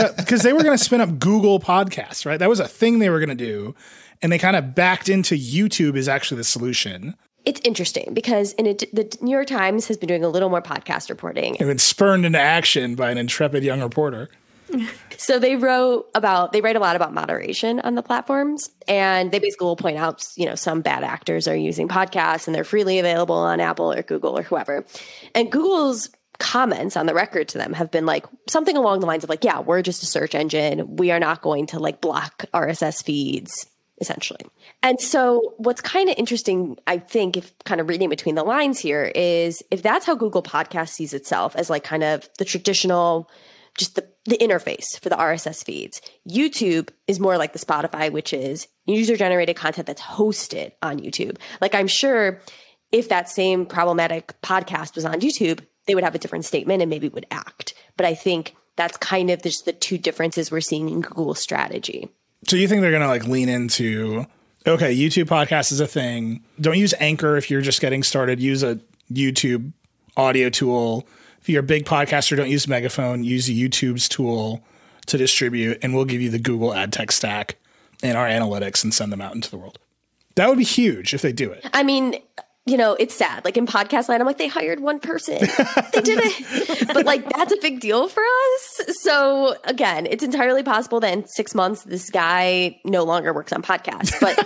up Google Podcasts, right? That was a thing they were going to do, and they kind of backed into YouTube as actually the solution. It's interesting because the New York Times has been doing a little more podcast reporting. They've been spurned into action by an intrepid young reporter. So they write a lot about moderation on the platforms, and they basically will point out, some bad actors are using podcasts and they're freely available on Apple or Google or whoever. And Google's comments on the record to them have been like something along the lines of like, yeah, we're just a search engine. We are not going to like block RSS feeds, essentially. And so what's kind of interesting, I think, if kind of reading between the lines here, is if that's how Google Podcast sees itself as like kind of the traditional, just the interface for the RSS feeds, YouTube is more like the Spotify, which is user-generated content that's hosted on YouTube. Like I'm sure if that same problematic podcast was on YouTube, they would have a different statement and maybe would act. But I think that's kind of just the two differences we're seeing in Google's strategy. So you think they're going to like lean into, okay, YouTube podcast is a thing. Don't use Anchor if you're just getting started. Use a YouTube audio tool. If you're a big podcaster, don't use Megaphone. Use YouTube's tool to distribute, and we'll give you the Google ad tech stack and our analytics and send them out into the world. That would be huge if they do it. I mean, you know, it's sad. Like in podcast land, I'm like, they hired one person. They did it. But like, that's a big deal for us. So again, it's entirely possible that in 6 months, this guy no longer works on podcasts. But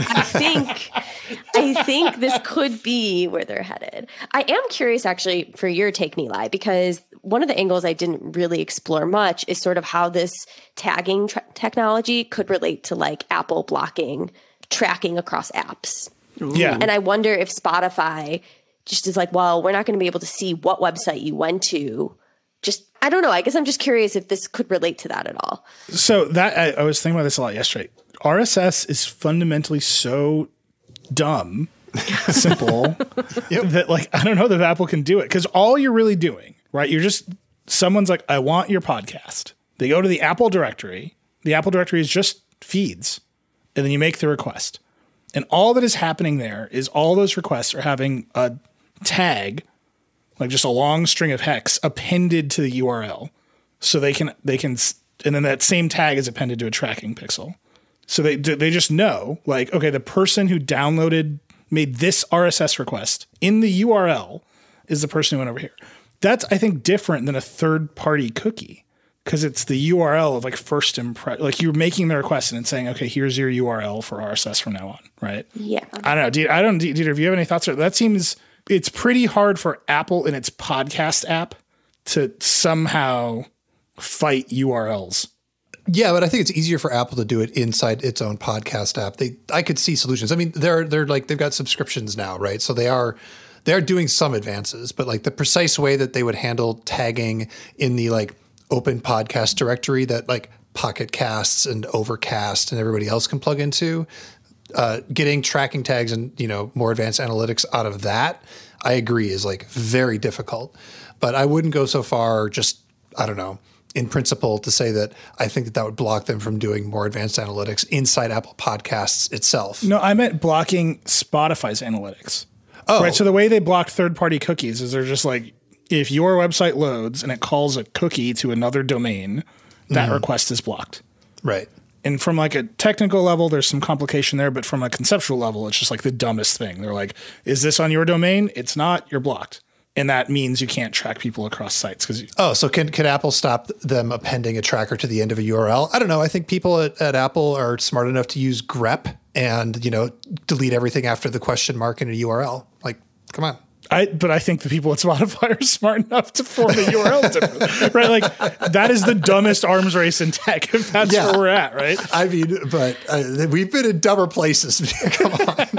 I think this could be where they're headed. I am curious actually for your take, Nilay, because one of the angles I didn't really explore much is sort of how this tagging technology could relate to like Apple blocking tracking across apps. Yeah. And I wonder if Spotify just is like, well, we're not going to be able to see what website you went to. Just, I don't know. I guess I'm just curious if this could relate to that at all. So that I was thinking about this a lot yesterday. RSS is fundamentally so dumb, simple, that like, I don't know that Apple can do it. Because all you're really doing, right? You're just, someone's like, I want your podcast. They go to the Apple directory. The Apple directory is just feeds. And then you make the request. And all that is happening there is all those requests are having a tag, like just a long string of hex appended to the URL. So they can, and then that same tag is appended to a tracking pixel. So they just know, like, okay, the person who made this RSS request in the URL is the person who went over here. That's, I think, different than a third-party cookie. Because it's the URL of like first impression, like you're making the request and it's saying, okay, here's your URL for RSS from now on, right? Yeah. I don't know. Dieter, if you have any thoughts, that seems, it's pretty hard for Apple in its podcast app to somehow fight URLs. Yeah, but I think it's easier for Apple to do it inside its own podcast app. I could see solutions. I mean, they're like, they've got subscriptions now, right? So they are doing some advances, but like the precise way that they would handle tagging in the like open podcast directory that like Pocket Casts and Overcast and everybody else can plug into, getting tracking tags and, you know, more advanced analytics out of that, I agree is like very difficult. But I wouldn't go so far, just, I don't know, in principle to say that I think that would block them from doing more advanced analytics inside Apple Podcasts itself. No, I meant blocking Spotify's analytics. Oh. Right. So the way they block third-party cookies is they're just like, if your website loads and it calls a cookie to another domain, that request is blocked. Right. And from like a technical level, there's some complication there, but from a conceptual level, it's just like the dumbest thing. They're like, is this on your domain? It's not, you're blocked. And that means you can't track people across sites. So can Apple stop them appending a tracker to the end of a URL? I don't know. I think people at Apple are smart enough to use grep and, you know, delete everything after the question mark in a URL. Like, come on. But I think the people at Spotify are smart enough to form the URL different, right? Like that is the dumbest arms race in tech. If that's where we're at, right? I mean, but we've been in dumber places. Come on.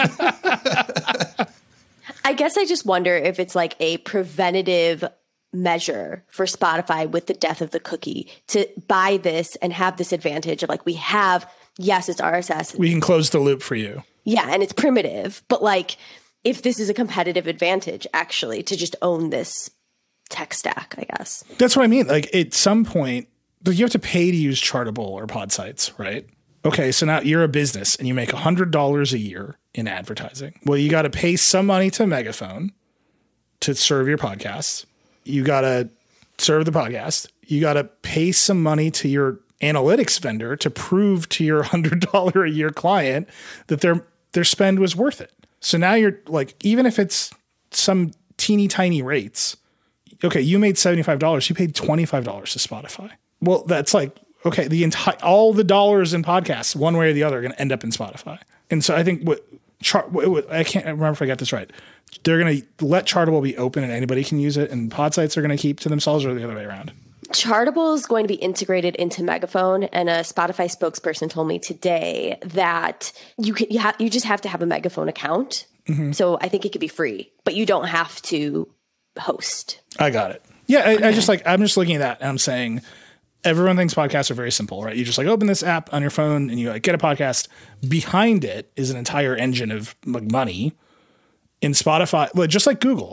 I guess I just wonder if it's like a preventative measure for Spotify with the death of the cookie to buy this and have this advantage of like, we have, yes, it's RSS. We can close the loop for you. Yeah. And it's primitive, but like, if this is a competitive advantage, actually, to just own this tech stack, I guess. That's what I mean. Like at some point, you have to pay to use Chartable or Podsites, right? Okay, so now you're a business and you make $100 a year in advertising. Well, you got to pay some money to Megaphone to serve your podcasts. You got to serve the podcast. You got to pay some money to your analytics vendor to prove to your $100 a year client that their spend was worth it. So now you're like, even if it's some teeny tiny rates, okay, you made $75, you paid $25 to Spotify. Well, that's like, okay, all the dollars in podcasts, one way or the other, are going to end up in Spotify. And so I think I can't remember if I got this right. They're going to let Chartable be open and anybody can use it, and Podsites are going to keep to themselves, or the other way around. Chartable is going to be integrated into Megaphone, and a Spotify spokesperson told me today that you just have to have a Megaphone account. Mm-hmm. So I think it could be free, but you don't have to host. I got it. Yeah, okay. I'm just looking at that and I'm saying everyone thinks podcasts are very simple, right? You just like open this app on your phone and you like get a podcast. Behind it is an entire engine of like money. In Spotify, just like Google,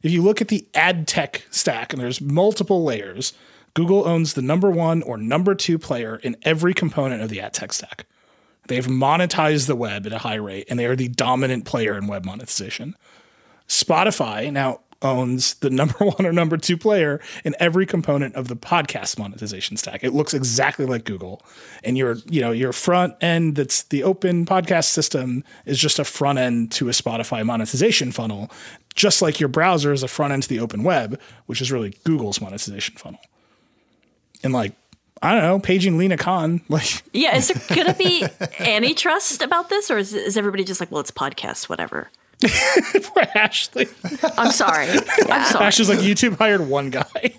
If you look at the ad tech stack, and there's multiple layers, Google owns the number 1 or number 2 player in every component of the ad tech stack. They've monetized the web at a high rate, and they are the dominant player in web monetization. Spotify now owns the number 1 or number 2 player in every component of the podcast monetization stack. It looks exactly like Google. And your front end, that's the open podcast system, is just a front end to a Spotify monetization funnel, just like your browser is a front end to the open web, which is really Google's monetization funnel. And like, I don't know, paging Lena Khan. Like, yeah, is there going to be antitrust about this, or is everybody just like, well, it's podcasts, whatever? Poor Ashley. I'm sorry. I'm sorry. Ashley's like, YouTube hired one guy.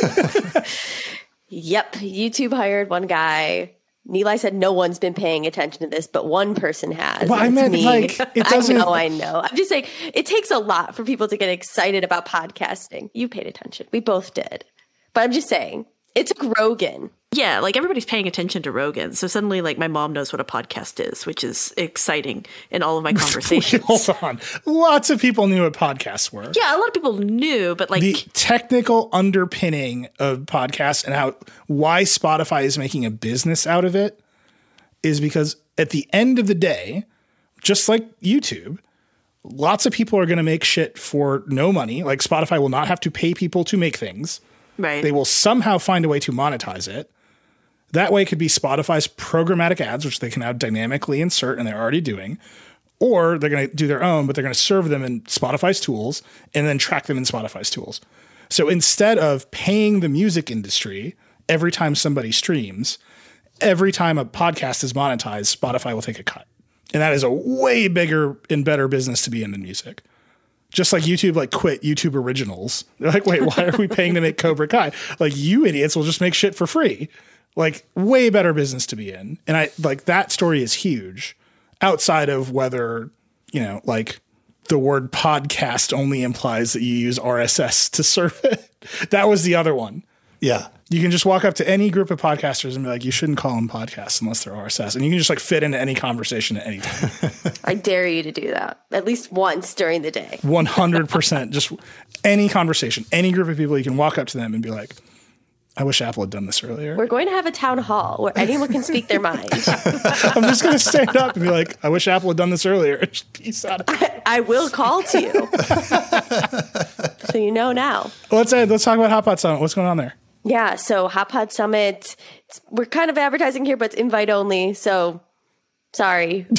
Yep, YouTube hired one guy. Nilay said no one's been paying attention to this, but one person has. Well, I meant me. like, it doesn't. I know. I'm just saying it takes a lot for people to get excited about podcasting. You paid attention. We both did. But I'm just saying, it's Rogan. Yeah, like everybody's paying attention to Rogan. So suddenly, like, my mom knows what a podcast is, which is exciting in all of my conversations. Hold on. Lots of people knew what podcasts were. Yeah, a lot of people knew, but like the technical underpinning of podcasts and why Spotify is making a business out of it is because at the end of the day, just like YouTube, lots of people are going to make shit for no money. Like Spotify will not have to pay people to make things. Right. They will somehow find a way to monetize it. That way it could be Spotify's programmatic ads, which they can now dynamically insert, and they're already doing. Or they're going to do their own, but they're going to serve them in Spotify's tools and then track them in Spotify's tools. So instead of paying the music industry every time somebody streams, every time a podcast is monetized, Spotify will take a cut. And that is a way bigger and better business to be in than music. Just like YouTube, like quit YouTube Originals. They're like, wait, why are we paying to make Cobra Kai? Like, you idiots will just make shit for free. Like, way better business to be in. And I like that story is huge outside of whether, like the word podcast only implies that you use RSS to serve it. That was the other one. Yeah. You can just walk up to any group of podcasters and be like, you shouldn't call them podcasts unless they're RSS. And you can just like fit into any conversation at any time. I dare you to do that at least once during the day. 100%. Just any conversation, any group of people, you can walk up to them and be like, I wish Apple had done this earlier. We're going to have a town hall where anyone can speak their mind. I'm just going to stand up and be like, I wish Apple had done this earlier. Just peace out. I will call to you. So you know now. Well, let's talk about Hot Pot Summit. What's going on there? Yeah, so Hot Pod Summit, we're kind of advertising here, but it's invite only, so sorry.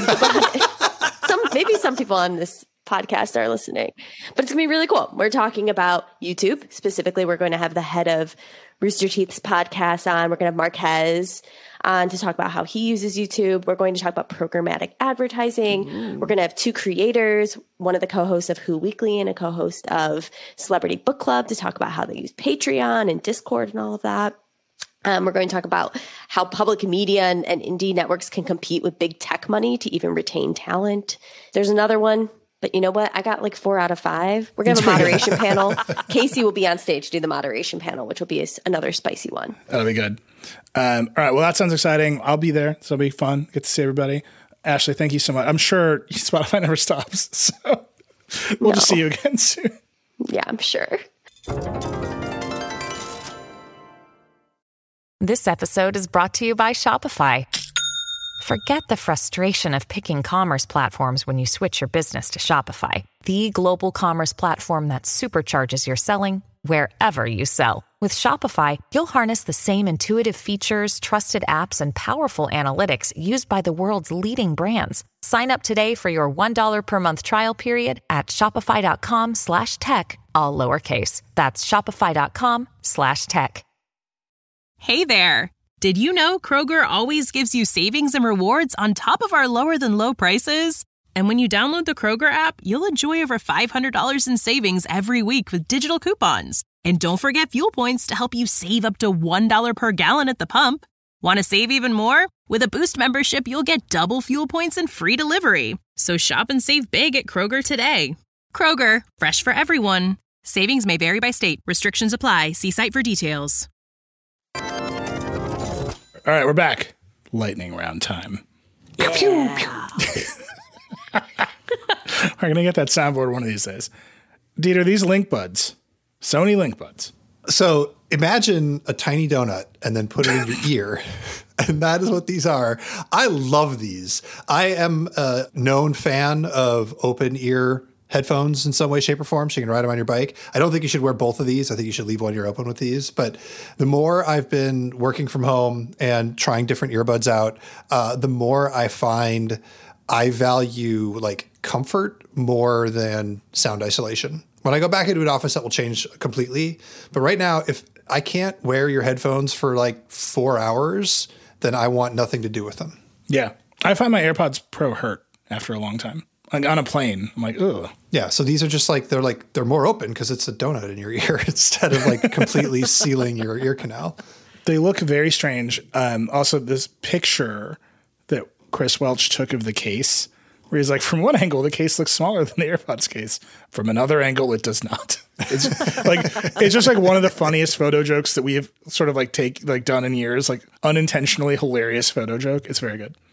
Maybe some people on this podcast are listening, but it's going to be really cool. We're talking about YouTube. Specifically, we're going to have the head of Rooster Teeth's podcast on. We're going to have Marquez on to talk about how he uses YouTube. We're going to talk about programmatic advertising. Ooh. We're going to have 2 creators, one of the co-hosts of Who Weekly and a co-host of Celebrity Book Club, to talk about how they use Patreon and Discord and all of that. We're going to talk about how public media and indie networks can compete with big tech money to even retain talent. There's another one. But you know what? I got like 4 out of 5. We're going to have a moderation panel. Casey will be on stage to do the moderation panel, which will be another spicy one. That'll be good. All right. Well, that sounds exciting. I'll be there. So it'll be fun. Get to see everybody. Ashley, thank you so much. I'm sure Spotify never stops. So we'll just see you again soon. Yeah, I'm sure. This episode is brought to you by Shopify. Forget the frustration of picking commerce platforms when you switch your business to Shopify, the global commerce platform that supercharges your selling wherever you sell. With Shopify, you'll harness the same intuitive features, trusted apps, and powerful analytics used by the world's leading brands. Sign up today for your $1 per month trial period at shopify.com/tech, all lowercase. That's shopify.com/tech. Hey there. Did you know Kroger always gives you savings and rewards on top of our lower-than-low prices? And when you download the Kroger app, you'll enjoy over $500 in savings every week with digital coupons. And don't forget fuel points to help you save up to $1 per gallon at the pump. Want to save even more? With a Boost membership, you'll get double fuel points and free delivery. So shop and save big at Kroger today. Kroger, fresh for everyone. Savings may vary by state. Restrictions apply. See site for details. All right, we're back. Lightning round time. Yeah. We're going to get that soundboard one of these days. Dieter, these Link Buds, Sony Link Buds. So imagine a tiny donut and then put it in your ear. And that is what these are. I love these. I am a known fan of open ear headphones in some way, shape, or form, so you can ride them on your bike. I don't think you should wear both of these. I think you should leave one ear open with these. But the more I've been working from home and trying different earbuds out, the more I find I value like comfort more than sound isolation. When I go back into an office, that will change completely. But right now, if I can't wear your headphones for like 4 hours, then I want nothing to do with them. Yeah. I find my AirPods Pro hurt after a long time. Like on a plane, I'm like, ugh. Yeah, so these are just they're more open because it's a donut in your ear instead of like completely sealing your ear canal. They look very strange. Also, this picture that Chris Welch took of the case, where he's like, from one angle, the case looks smaller than the AirPods case. From another angle, it does not. It's just like one of the funniest photo jokes that we have sort of done in years, like unintentionally hilarious photo joke. It's very good.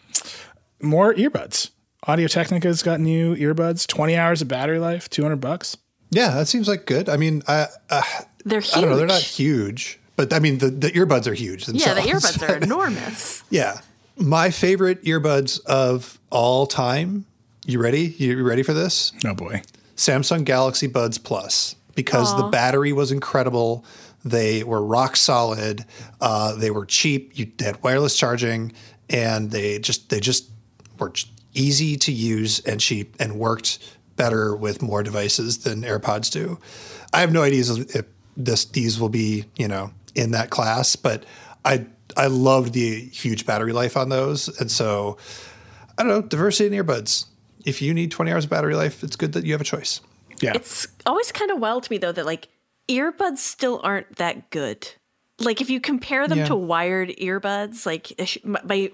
More earbuds. Audio-Technica's got new earbuds, 20 hours of battery life, $200. Yeah, that seems like good. I mean, They're huge. I don't know, they're not huge, but I mean, the earbuds are huge themselves. Yeah, the earbuds are enormous. Yeah. My favorite earbuds of all time. You ready? You ready for this? Oh, boy. Samsung Galaxy Buds Plus, because the battery was incredible. They were rock solid. They were cheap. They had wireless charging, and they just were easy to use and cheap and worked better with more devices than AirPods do. I have no idea if these will be, in that class, but I loved the huge battery life on those. And so, I don't know, diversity in earbuds. If you need 20 hours of battery life, it's good that you have a choice. Yeah. It's always kind of wild to me, though, that like earbuds still aren't that good. Like if you compare them to wired earbuds, like my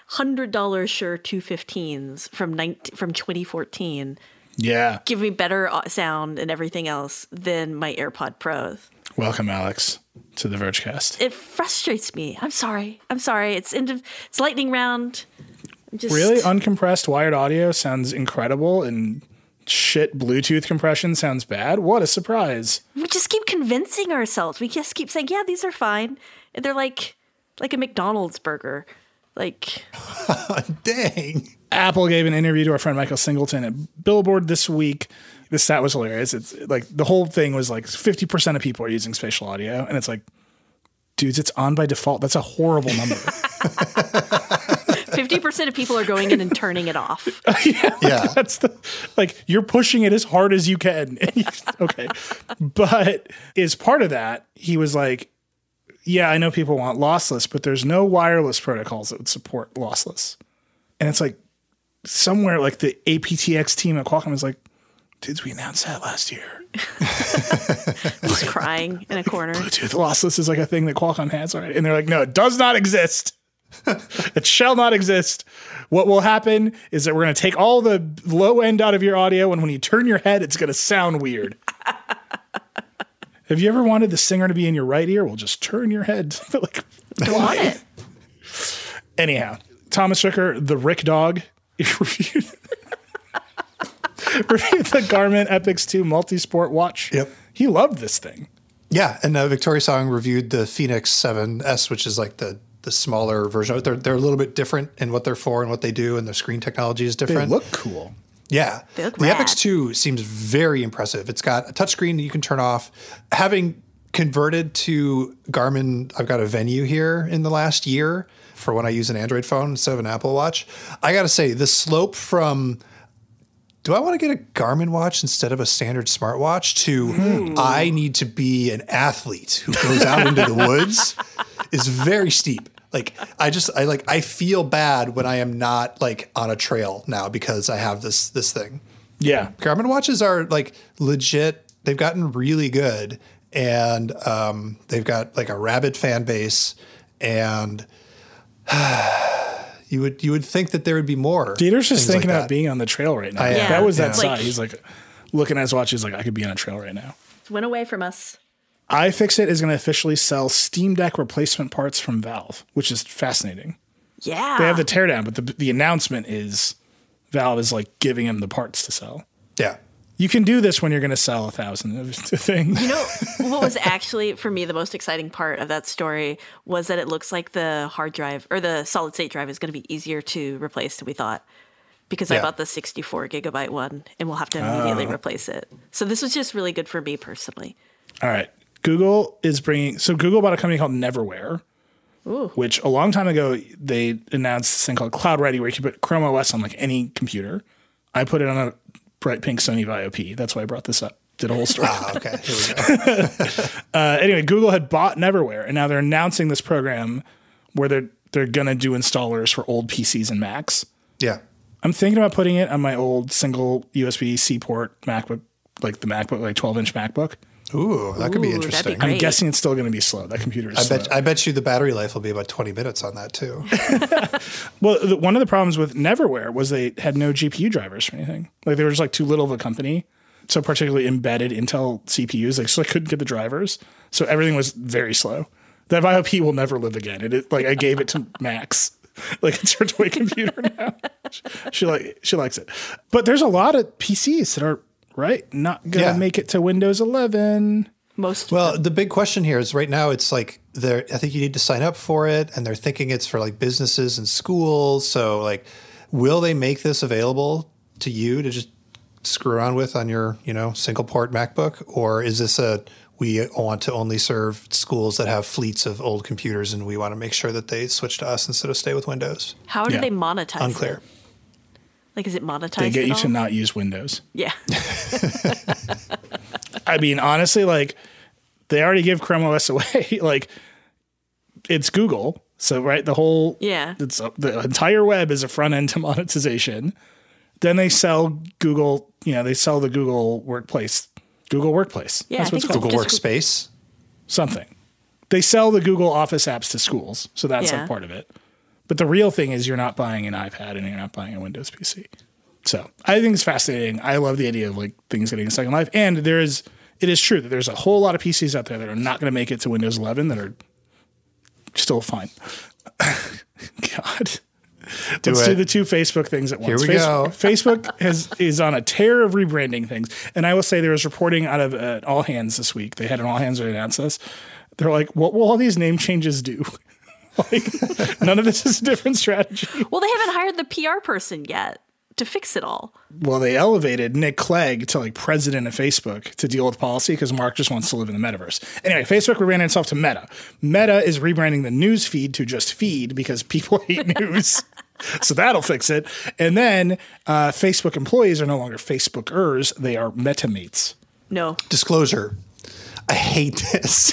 $100 Shure 215s from 2014 give me better sound and everything else than my AirPod Pros. Welcome, Alex, to the Vergecast. It frustrates me. I'm sorry. It's lightning round. Really? Uncompressed wired audio sounds incredible, and shit Bluetooth compression sounds bad? What a surprise. We just keep convincing ourselves. We just keep saying, yeah, these are fine. And they're like a McDonald's burger. Like, dang. Apple gave an interview to our friend Michael Singleton at Billboard this week. The stat was hilarious. It's like the whole thing was like 50% of people are using spatial audio. And it's like, dudes, it's on by default. That's a horrible number. 50% of people are going in and turning it off. Yeah. That's you're pushing it as hard as you can. Okay. But as part of that, he was like, yeah, I know people want lossless, but there's no wireless protocols that would support lossless. And it's like somewhere like the aptX team at Qualcomm is like, dudes, we announced that last year. Just crying in a corner. Bluetooth lossless is like a thing that Qualcomm has already. And they're like, no, it does not exist. It shall not exist. What will happen is that we're going to take all the low end out of your audio, and when you turn your head, it's going to sound weird. Have you ever wanted the singer to be in your right ear? Well, just turn your head. Don't want it. Anyhow, Thomas Ricker, the Rick Dog, reviewed the Garmin Epix 2 Multisport watch. Yep. He loved this thing. Yeah, and Victoria Song reviewed the Phoenix 7S, which is like the smaller version. They're a little bit different in what they're for and what they do, and their screen technology is different. They look cool. Yeah. They look the rad. Epix 2 seems very impressive. It's got a touchscreen that you can turn off. Having converted to Garmin, I've got a Venue here in the last year for when I use an Android phone instead of an Apple Watch. I got to say, the slope from do I want to get a Garmin watch instead of a standard smartwatch to I need to be an athlete who goes out into the woods is very steep. I feel bad when I am not like on a trail now because I have this thing. Yeah. Garmin watches are like legit. They've gotten really good, and they've got like a rabid fan base, and you would think that there would be more. Dieter's just thinking like about being on the trail right now. Yeah. That was that Yeah. side. Like- He's like looking at his watch. He's like, I could be on a trail right now. It went away from us. iFixit is going to officially sell Steam Deck replacement parts from Valve, which is fascinating. Yeah. They have the teardown, but the announcement is Valve is like giving him the parts to sell. Yeah. You can do this when you're going to sell 1,000 of the things. You know, what was actually, for me, the most exciting part of that story was that it looks like the hard drive or the solid state drive is going to be easier to replace than we thought. Because I bought the 64 gigabyte one and we'll have to immediately replace it. So this was just really good for me personally. All right. Google bought a company called Neverware, which a long time ago, they announced this thing called Cloud Ready where you can put Chrome OS on like any computer. I put it on a bright pink Sony VIOP. That's why I brought this up. Did a whole story. Okay. Here we go. Anyway, Google had bought Neverware, and now they're announcing this program where they're going to do installers for old PCs and Macs. Yeah. I'm thinking about putting it on my old single USB-C port MacBook, like the MacBook, like 12-inch MacBook. Ooh, that could be interesting. That'd be I'm guessing it's still going to be slow. That computer is slow. I bet you the battery life will be about 20 minutes on that too. Well, one of the problems with Neverware was they had no GPU drivers or anything. Like they were just like too little of a company. So particularly embedded Intel CPUs, like so I couldn't get the drivers. So everything was very slow. That VIOP will never live again. Like I gave it to Max. Like it's her toy computer now. She likes it. But there's a lot of PCs that are not gonna make it to Windows 11. The big question here is right now it's like I think you need to sign up for it, and they're thinking it's for like businesses and schools. So like, will they make this available to you to just screw around with on your single port MacBook, or is this we want to only serve schools that have fleets of old computers and we want to make sure that they switch to us instead of stay with Windows? How do they monetize Unclear. it? Like, is it monetized? They get you to not use Windows. Yeah. I mean, honestly, like they already give Chrome OS away. Like it's Google. So, the whole, the entire web is a front end to monetization. Then they sell Google, they sell the Google Workplace. Yeah, that's what's called. Google Workspace. Something. They sell the Google Office apps to schools. So that's like part of it. But the real thing is you're not buying an iPad and you're not buying a Windows PC. So I think it's fascinating. I love the idea of like things getting a second life. And it is true that there's a whole lot of PCs out there that are not going to make it to Windows 11 that are still fine. God. Let's do the two Facebook things at once. Here we go. Facebook is on a tear of rebranding things. And I will say there was reporting out of All Hands this week. They had an All Hands where they announced this. They're like, what will all these name changes do? Like, none of this is a different strategy. Well, they haven't hired the PR person yet to fix it all. Well, they elevated Nick Clegg to like president of Facebook to deal with policy because Mark just wants to live in the metaverse. Anyway, Facebook rebranded itself to Meta. Meta is rebranding the news feed to just feed because people hate news. So that'll fix it. And then Facebook employees are no longer Facebookers. They are MetaMates. No. Disclosure. I hate this.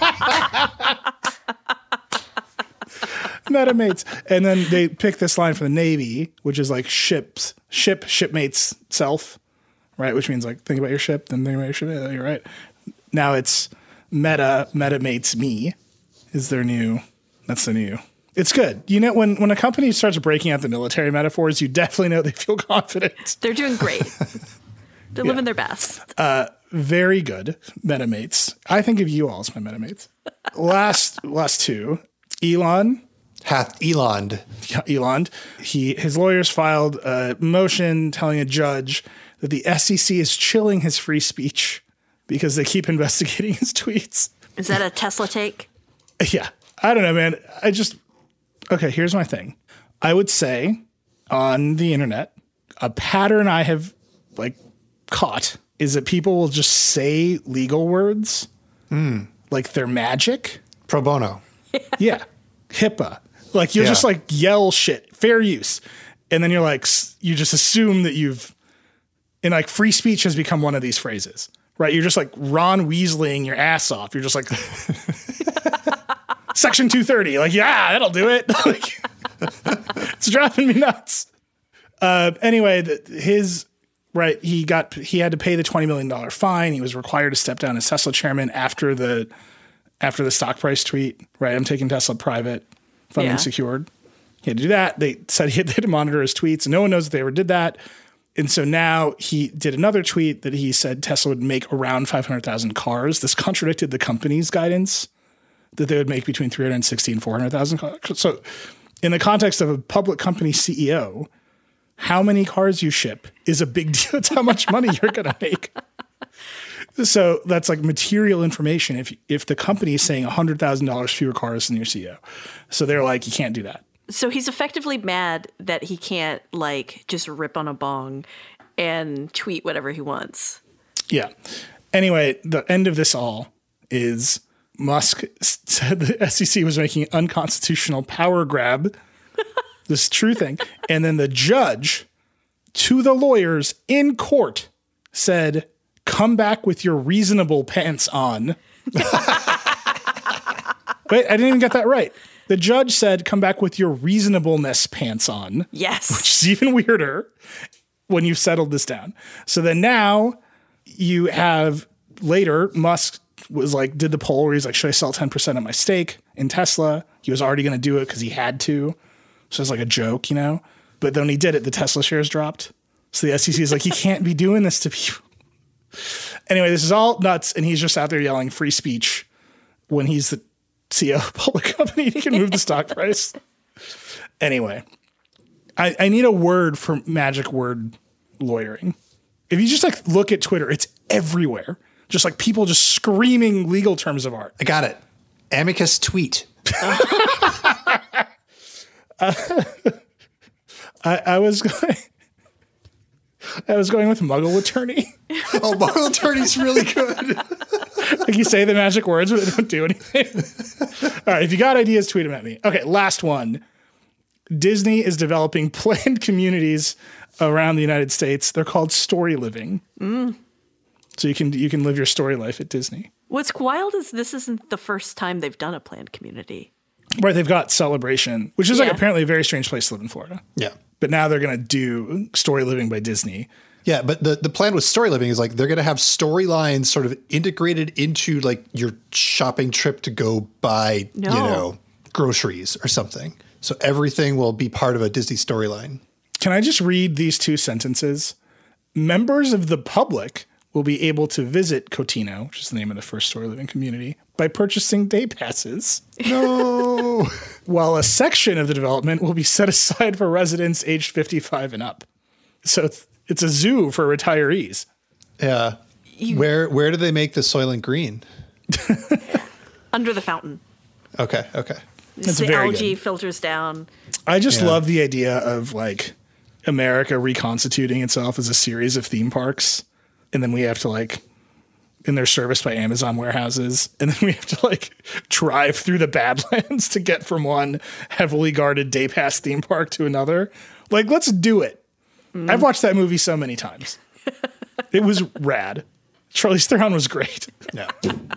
MetaMates. And then they pick this line from the Navy, which is like shipmates self, right? Which means like think about your ship, then think about your ship. Yeah, you're right. Now it's MetaMates me is their new, that's the new. It's good. When a company starts breaking out the military metaphors, you definitely know they feel confident. They're doing great. They're living their best. Very good. MetaMates. I think of you all as my MetaMates. Last two. Elon. His lawyers filed a motion telling a judge that the SEC is chilling his free speech because they keep investigating his tweets. Is that a Tesla take? Yeah. I don't know, man. Okay, here's my thing. I would say on the internet, a pattern I have like caught is that people will just say legal words like they're magic. Pro bono. Yeah. HIPAA. Like you'll just like yell shit, fair use. And then you're like, you just assume that and like free speech has become one of these phrases, right? You're just like Ron Weasleying your ass off. You're just like Section 230. Like, yeah, that'll do it. Like, it's driving me nuts. Anyway, he had to pay the $20 million fine. He was required to step down as Tesla chairman after the stock price tweet, right? I'm taking Tesla private, funding secured. He had to do that. They said he had to monitor his tweets. No one knows that they ever did that. And so now he did another tweet that he said Tesla would make around 500,000 cars. This contradicted the company's guidance that they would make between 360 and 400,000 cars. So in the context of a public company CEO how many cars you ship is a big deal. It's how much money you're going to make. So that's like material information if the company is saying $100,000 fewer cars than your CEO. So they're like, you can't do that. So he's effectively mad that he can't like just rip on a bong and tweet whatever he wants. Yeah. Anyway, the end of this all is Musk said the SEC was making an unconstitutional power grab. This true thing. And then the judge to the lawyers in court said, come back with your reasonable pants on. Wait, I didn't even get that right. The judge said, come back with your reasonableness pants on. Yes. Which is even weirder when you've settled this down. So then now you have later, Musk was like, did the poll where he's like, should I sell 10% of my stake in Tesla? He was already going to do it because he had to. So it's like a joke, you know? But then when he did it, the Tesla shares dropped. So the SEC is like, he can't be doing this to people. Anyway, this is all nuts. And he's just out there yelling free speech when he's the CEO of a public company. He can move the stock price. Anyway, I need a word for magic word lawyering. If you just like look at Twitter, it's everywhere. Just like people just screaming legal terms of art. I got it. Amicus tweet. I was going with Muggle attorney. Oh, Muggle attorney's really good. Like you say the magic words, but they don't do anything. All right, if you got ideas, tweet them at me. Okay, last one. Disney is developing planned communities around the United States. They're called Story Living. So you can live your story life at Disney. What's wild is this isn't the first time they've done a planned community. Right, they've got Celebration, which is like apparently a very strange place to live in Florida. Yeah. But now they're going to do Story Living by Disney. Yeah, but the plan with Story Living is like they're going to have storylines sort of integrated into like your shopping trip to go buy, you know, groceries or something. So everything will be part of a Disney storyline. Can I just read these two sentences? Members of the public will be able to visit Cotino, which is the name of the first Story Living community, by purchasing day passes. No. While a section of the development will be set aside for residents aged 55 and up. So it's a zoo for retirees. Yeah. Where do they make the Soylent Green? Under the fountain. Okay. It's the algae filters down. I just love the idea of like America reconstituting itself as a series of theme parks. And then we have to like, and they're serviced by Amazon warehouses. And then we have to like drive through the Badlands to get from one heavily guarded day pass theme park to another. Like, let's do it. I've watched that movie so many times. It was rad. Charlize Theron was great. Yeah.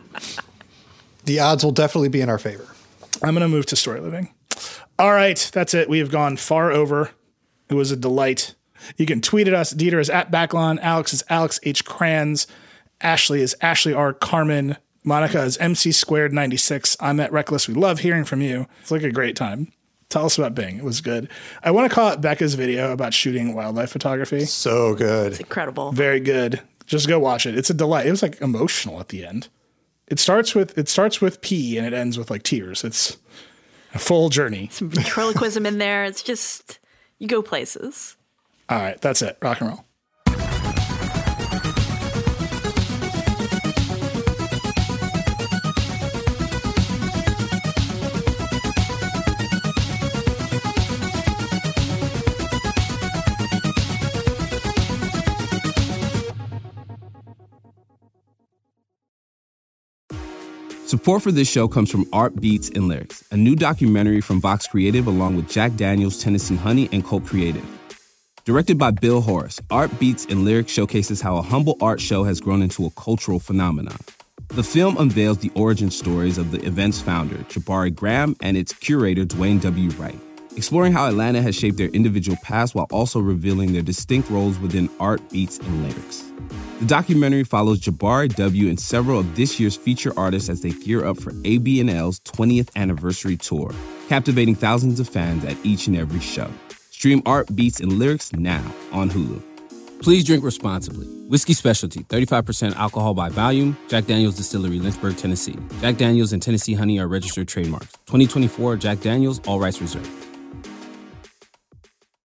The odds will definitely be in our favor. I'm going to move to Story Living. All right. That's it. We have gone far over. It was a delight. You can tweet at us. Dieter is at Backlon. Alex is Alex H. Kranz. Ashley is Ashley R. Carmen. Monica is MC Squared 96. I'm at Reckless. We love hearing from you. It's like a great time. Tell us about Bing. It was good. I want to call out Becca's video about shooting wildlife photography. So good. It's incredible. Very good. Just go watch it. It's a delight. It was like emotional at the end. It starts with pee and it ends with like tears. It's a full journey. Some ventriloquism in there. It's just, you go places. All right. That's it. Rock and roll. Support for this show comes from Art Beats and Lyrics, a new documentary from Vox Creative along with Jack Daniels, Tennessee Honey, and Colt Creative. Directed by Bill Horace, Art Beats and Lyrics showcases how a humble art show has grown into a cultural phenomenon. The film unveils the origin stories of the event's founder, Jabari Graham, and its curator, Dwayne W. Wright, exploring how Atlanta has shaped their individual paths while also revealing their distinct roles within Art Beats and Lyrics. The documentary follows Jabari W. and several of this year's feature artists as they gear up for AB&L's 20th anniversary tour, captivating thousands of fans at each and every show. Stream Art Beats and Lyrics now on Hulu. Please drink responsibly. Whiskey Specialty, 35% alcohol by volume. Jack Daniel's Distillery, Lynchburg, Tennessee. Jack Daniel's and Tennessee Honey are registered trademarks. 2024 Jack Daniel's, all rights reserved.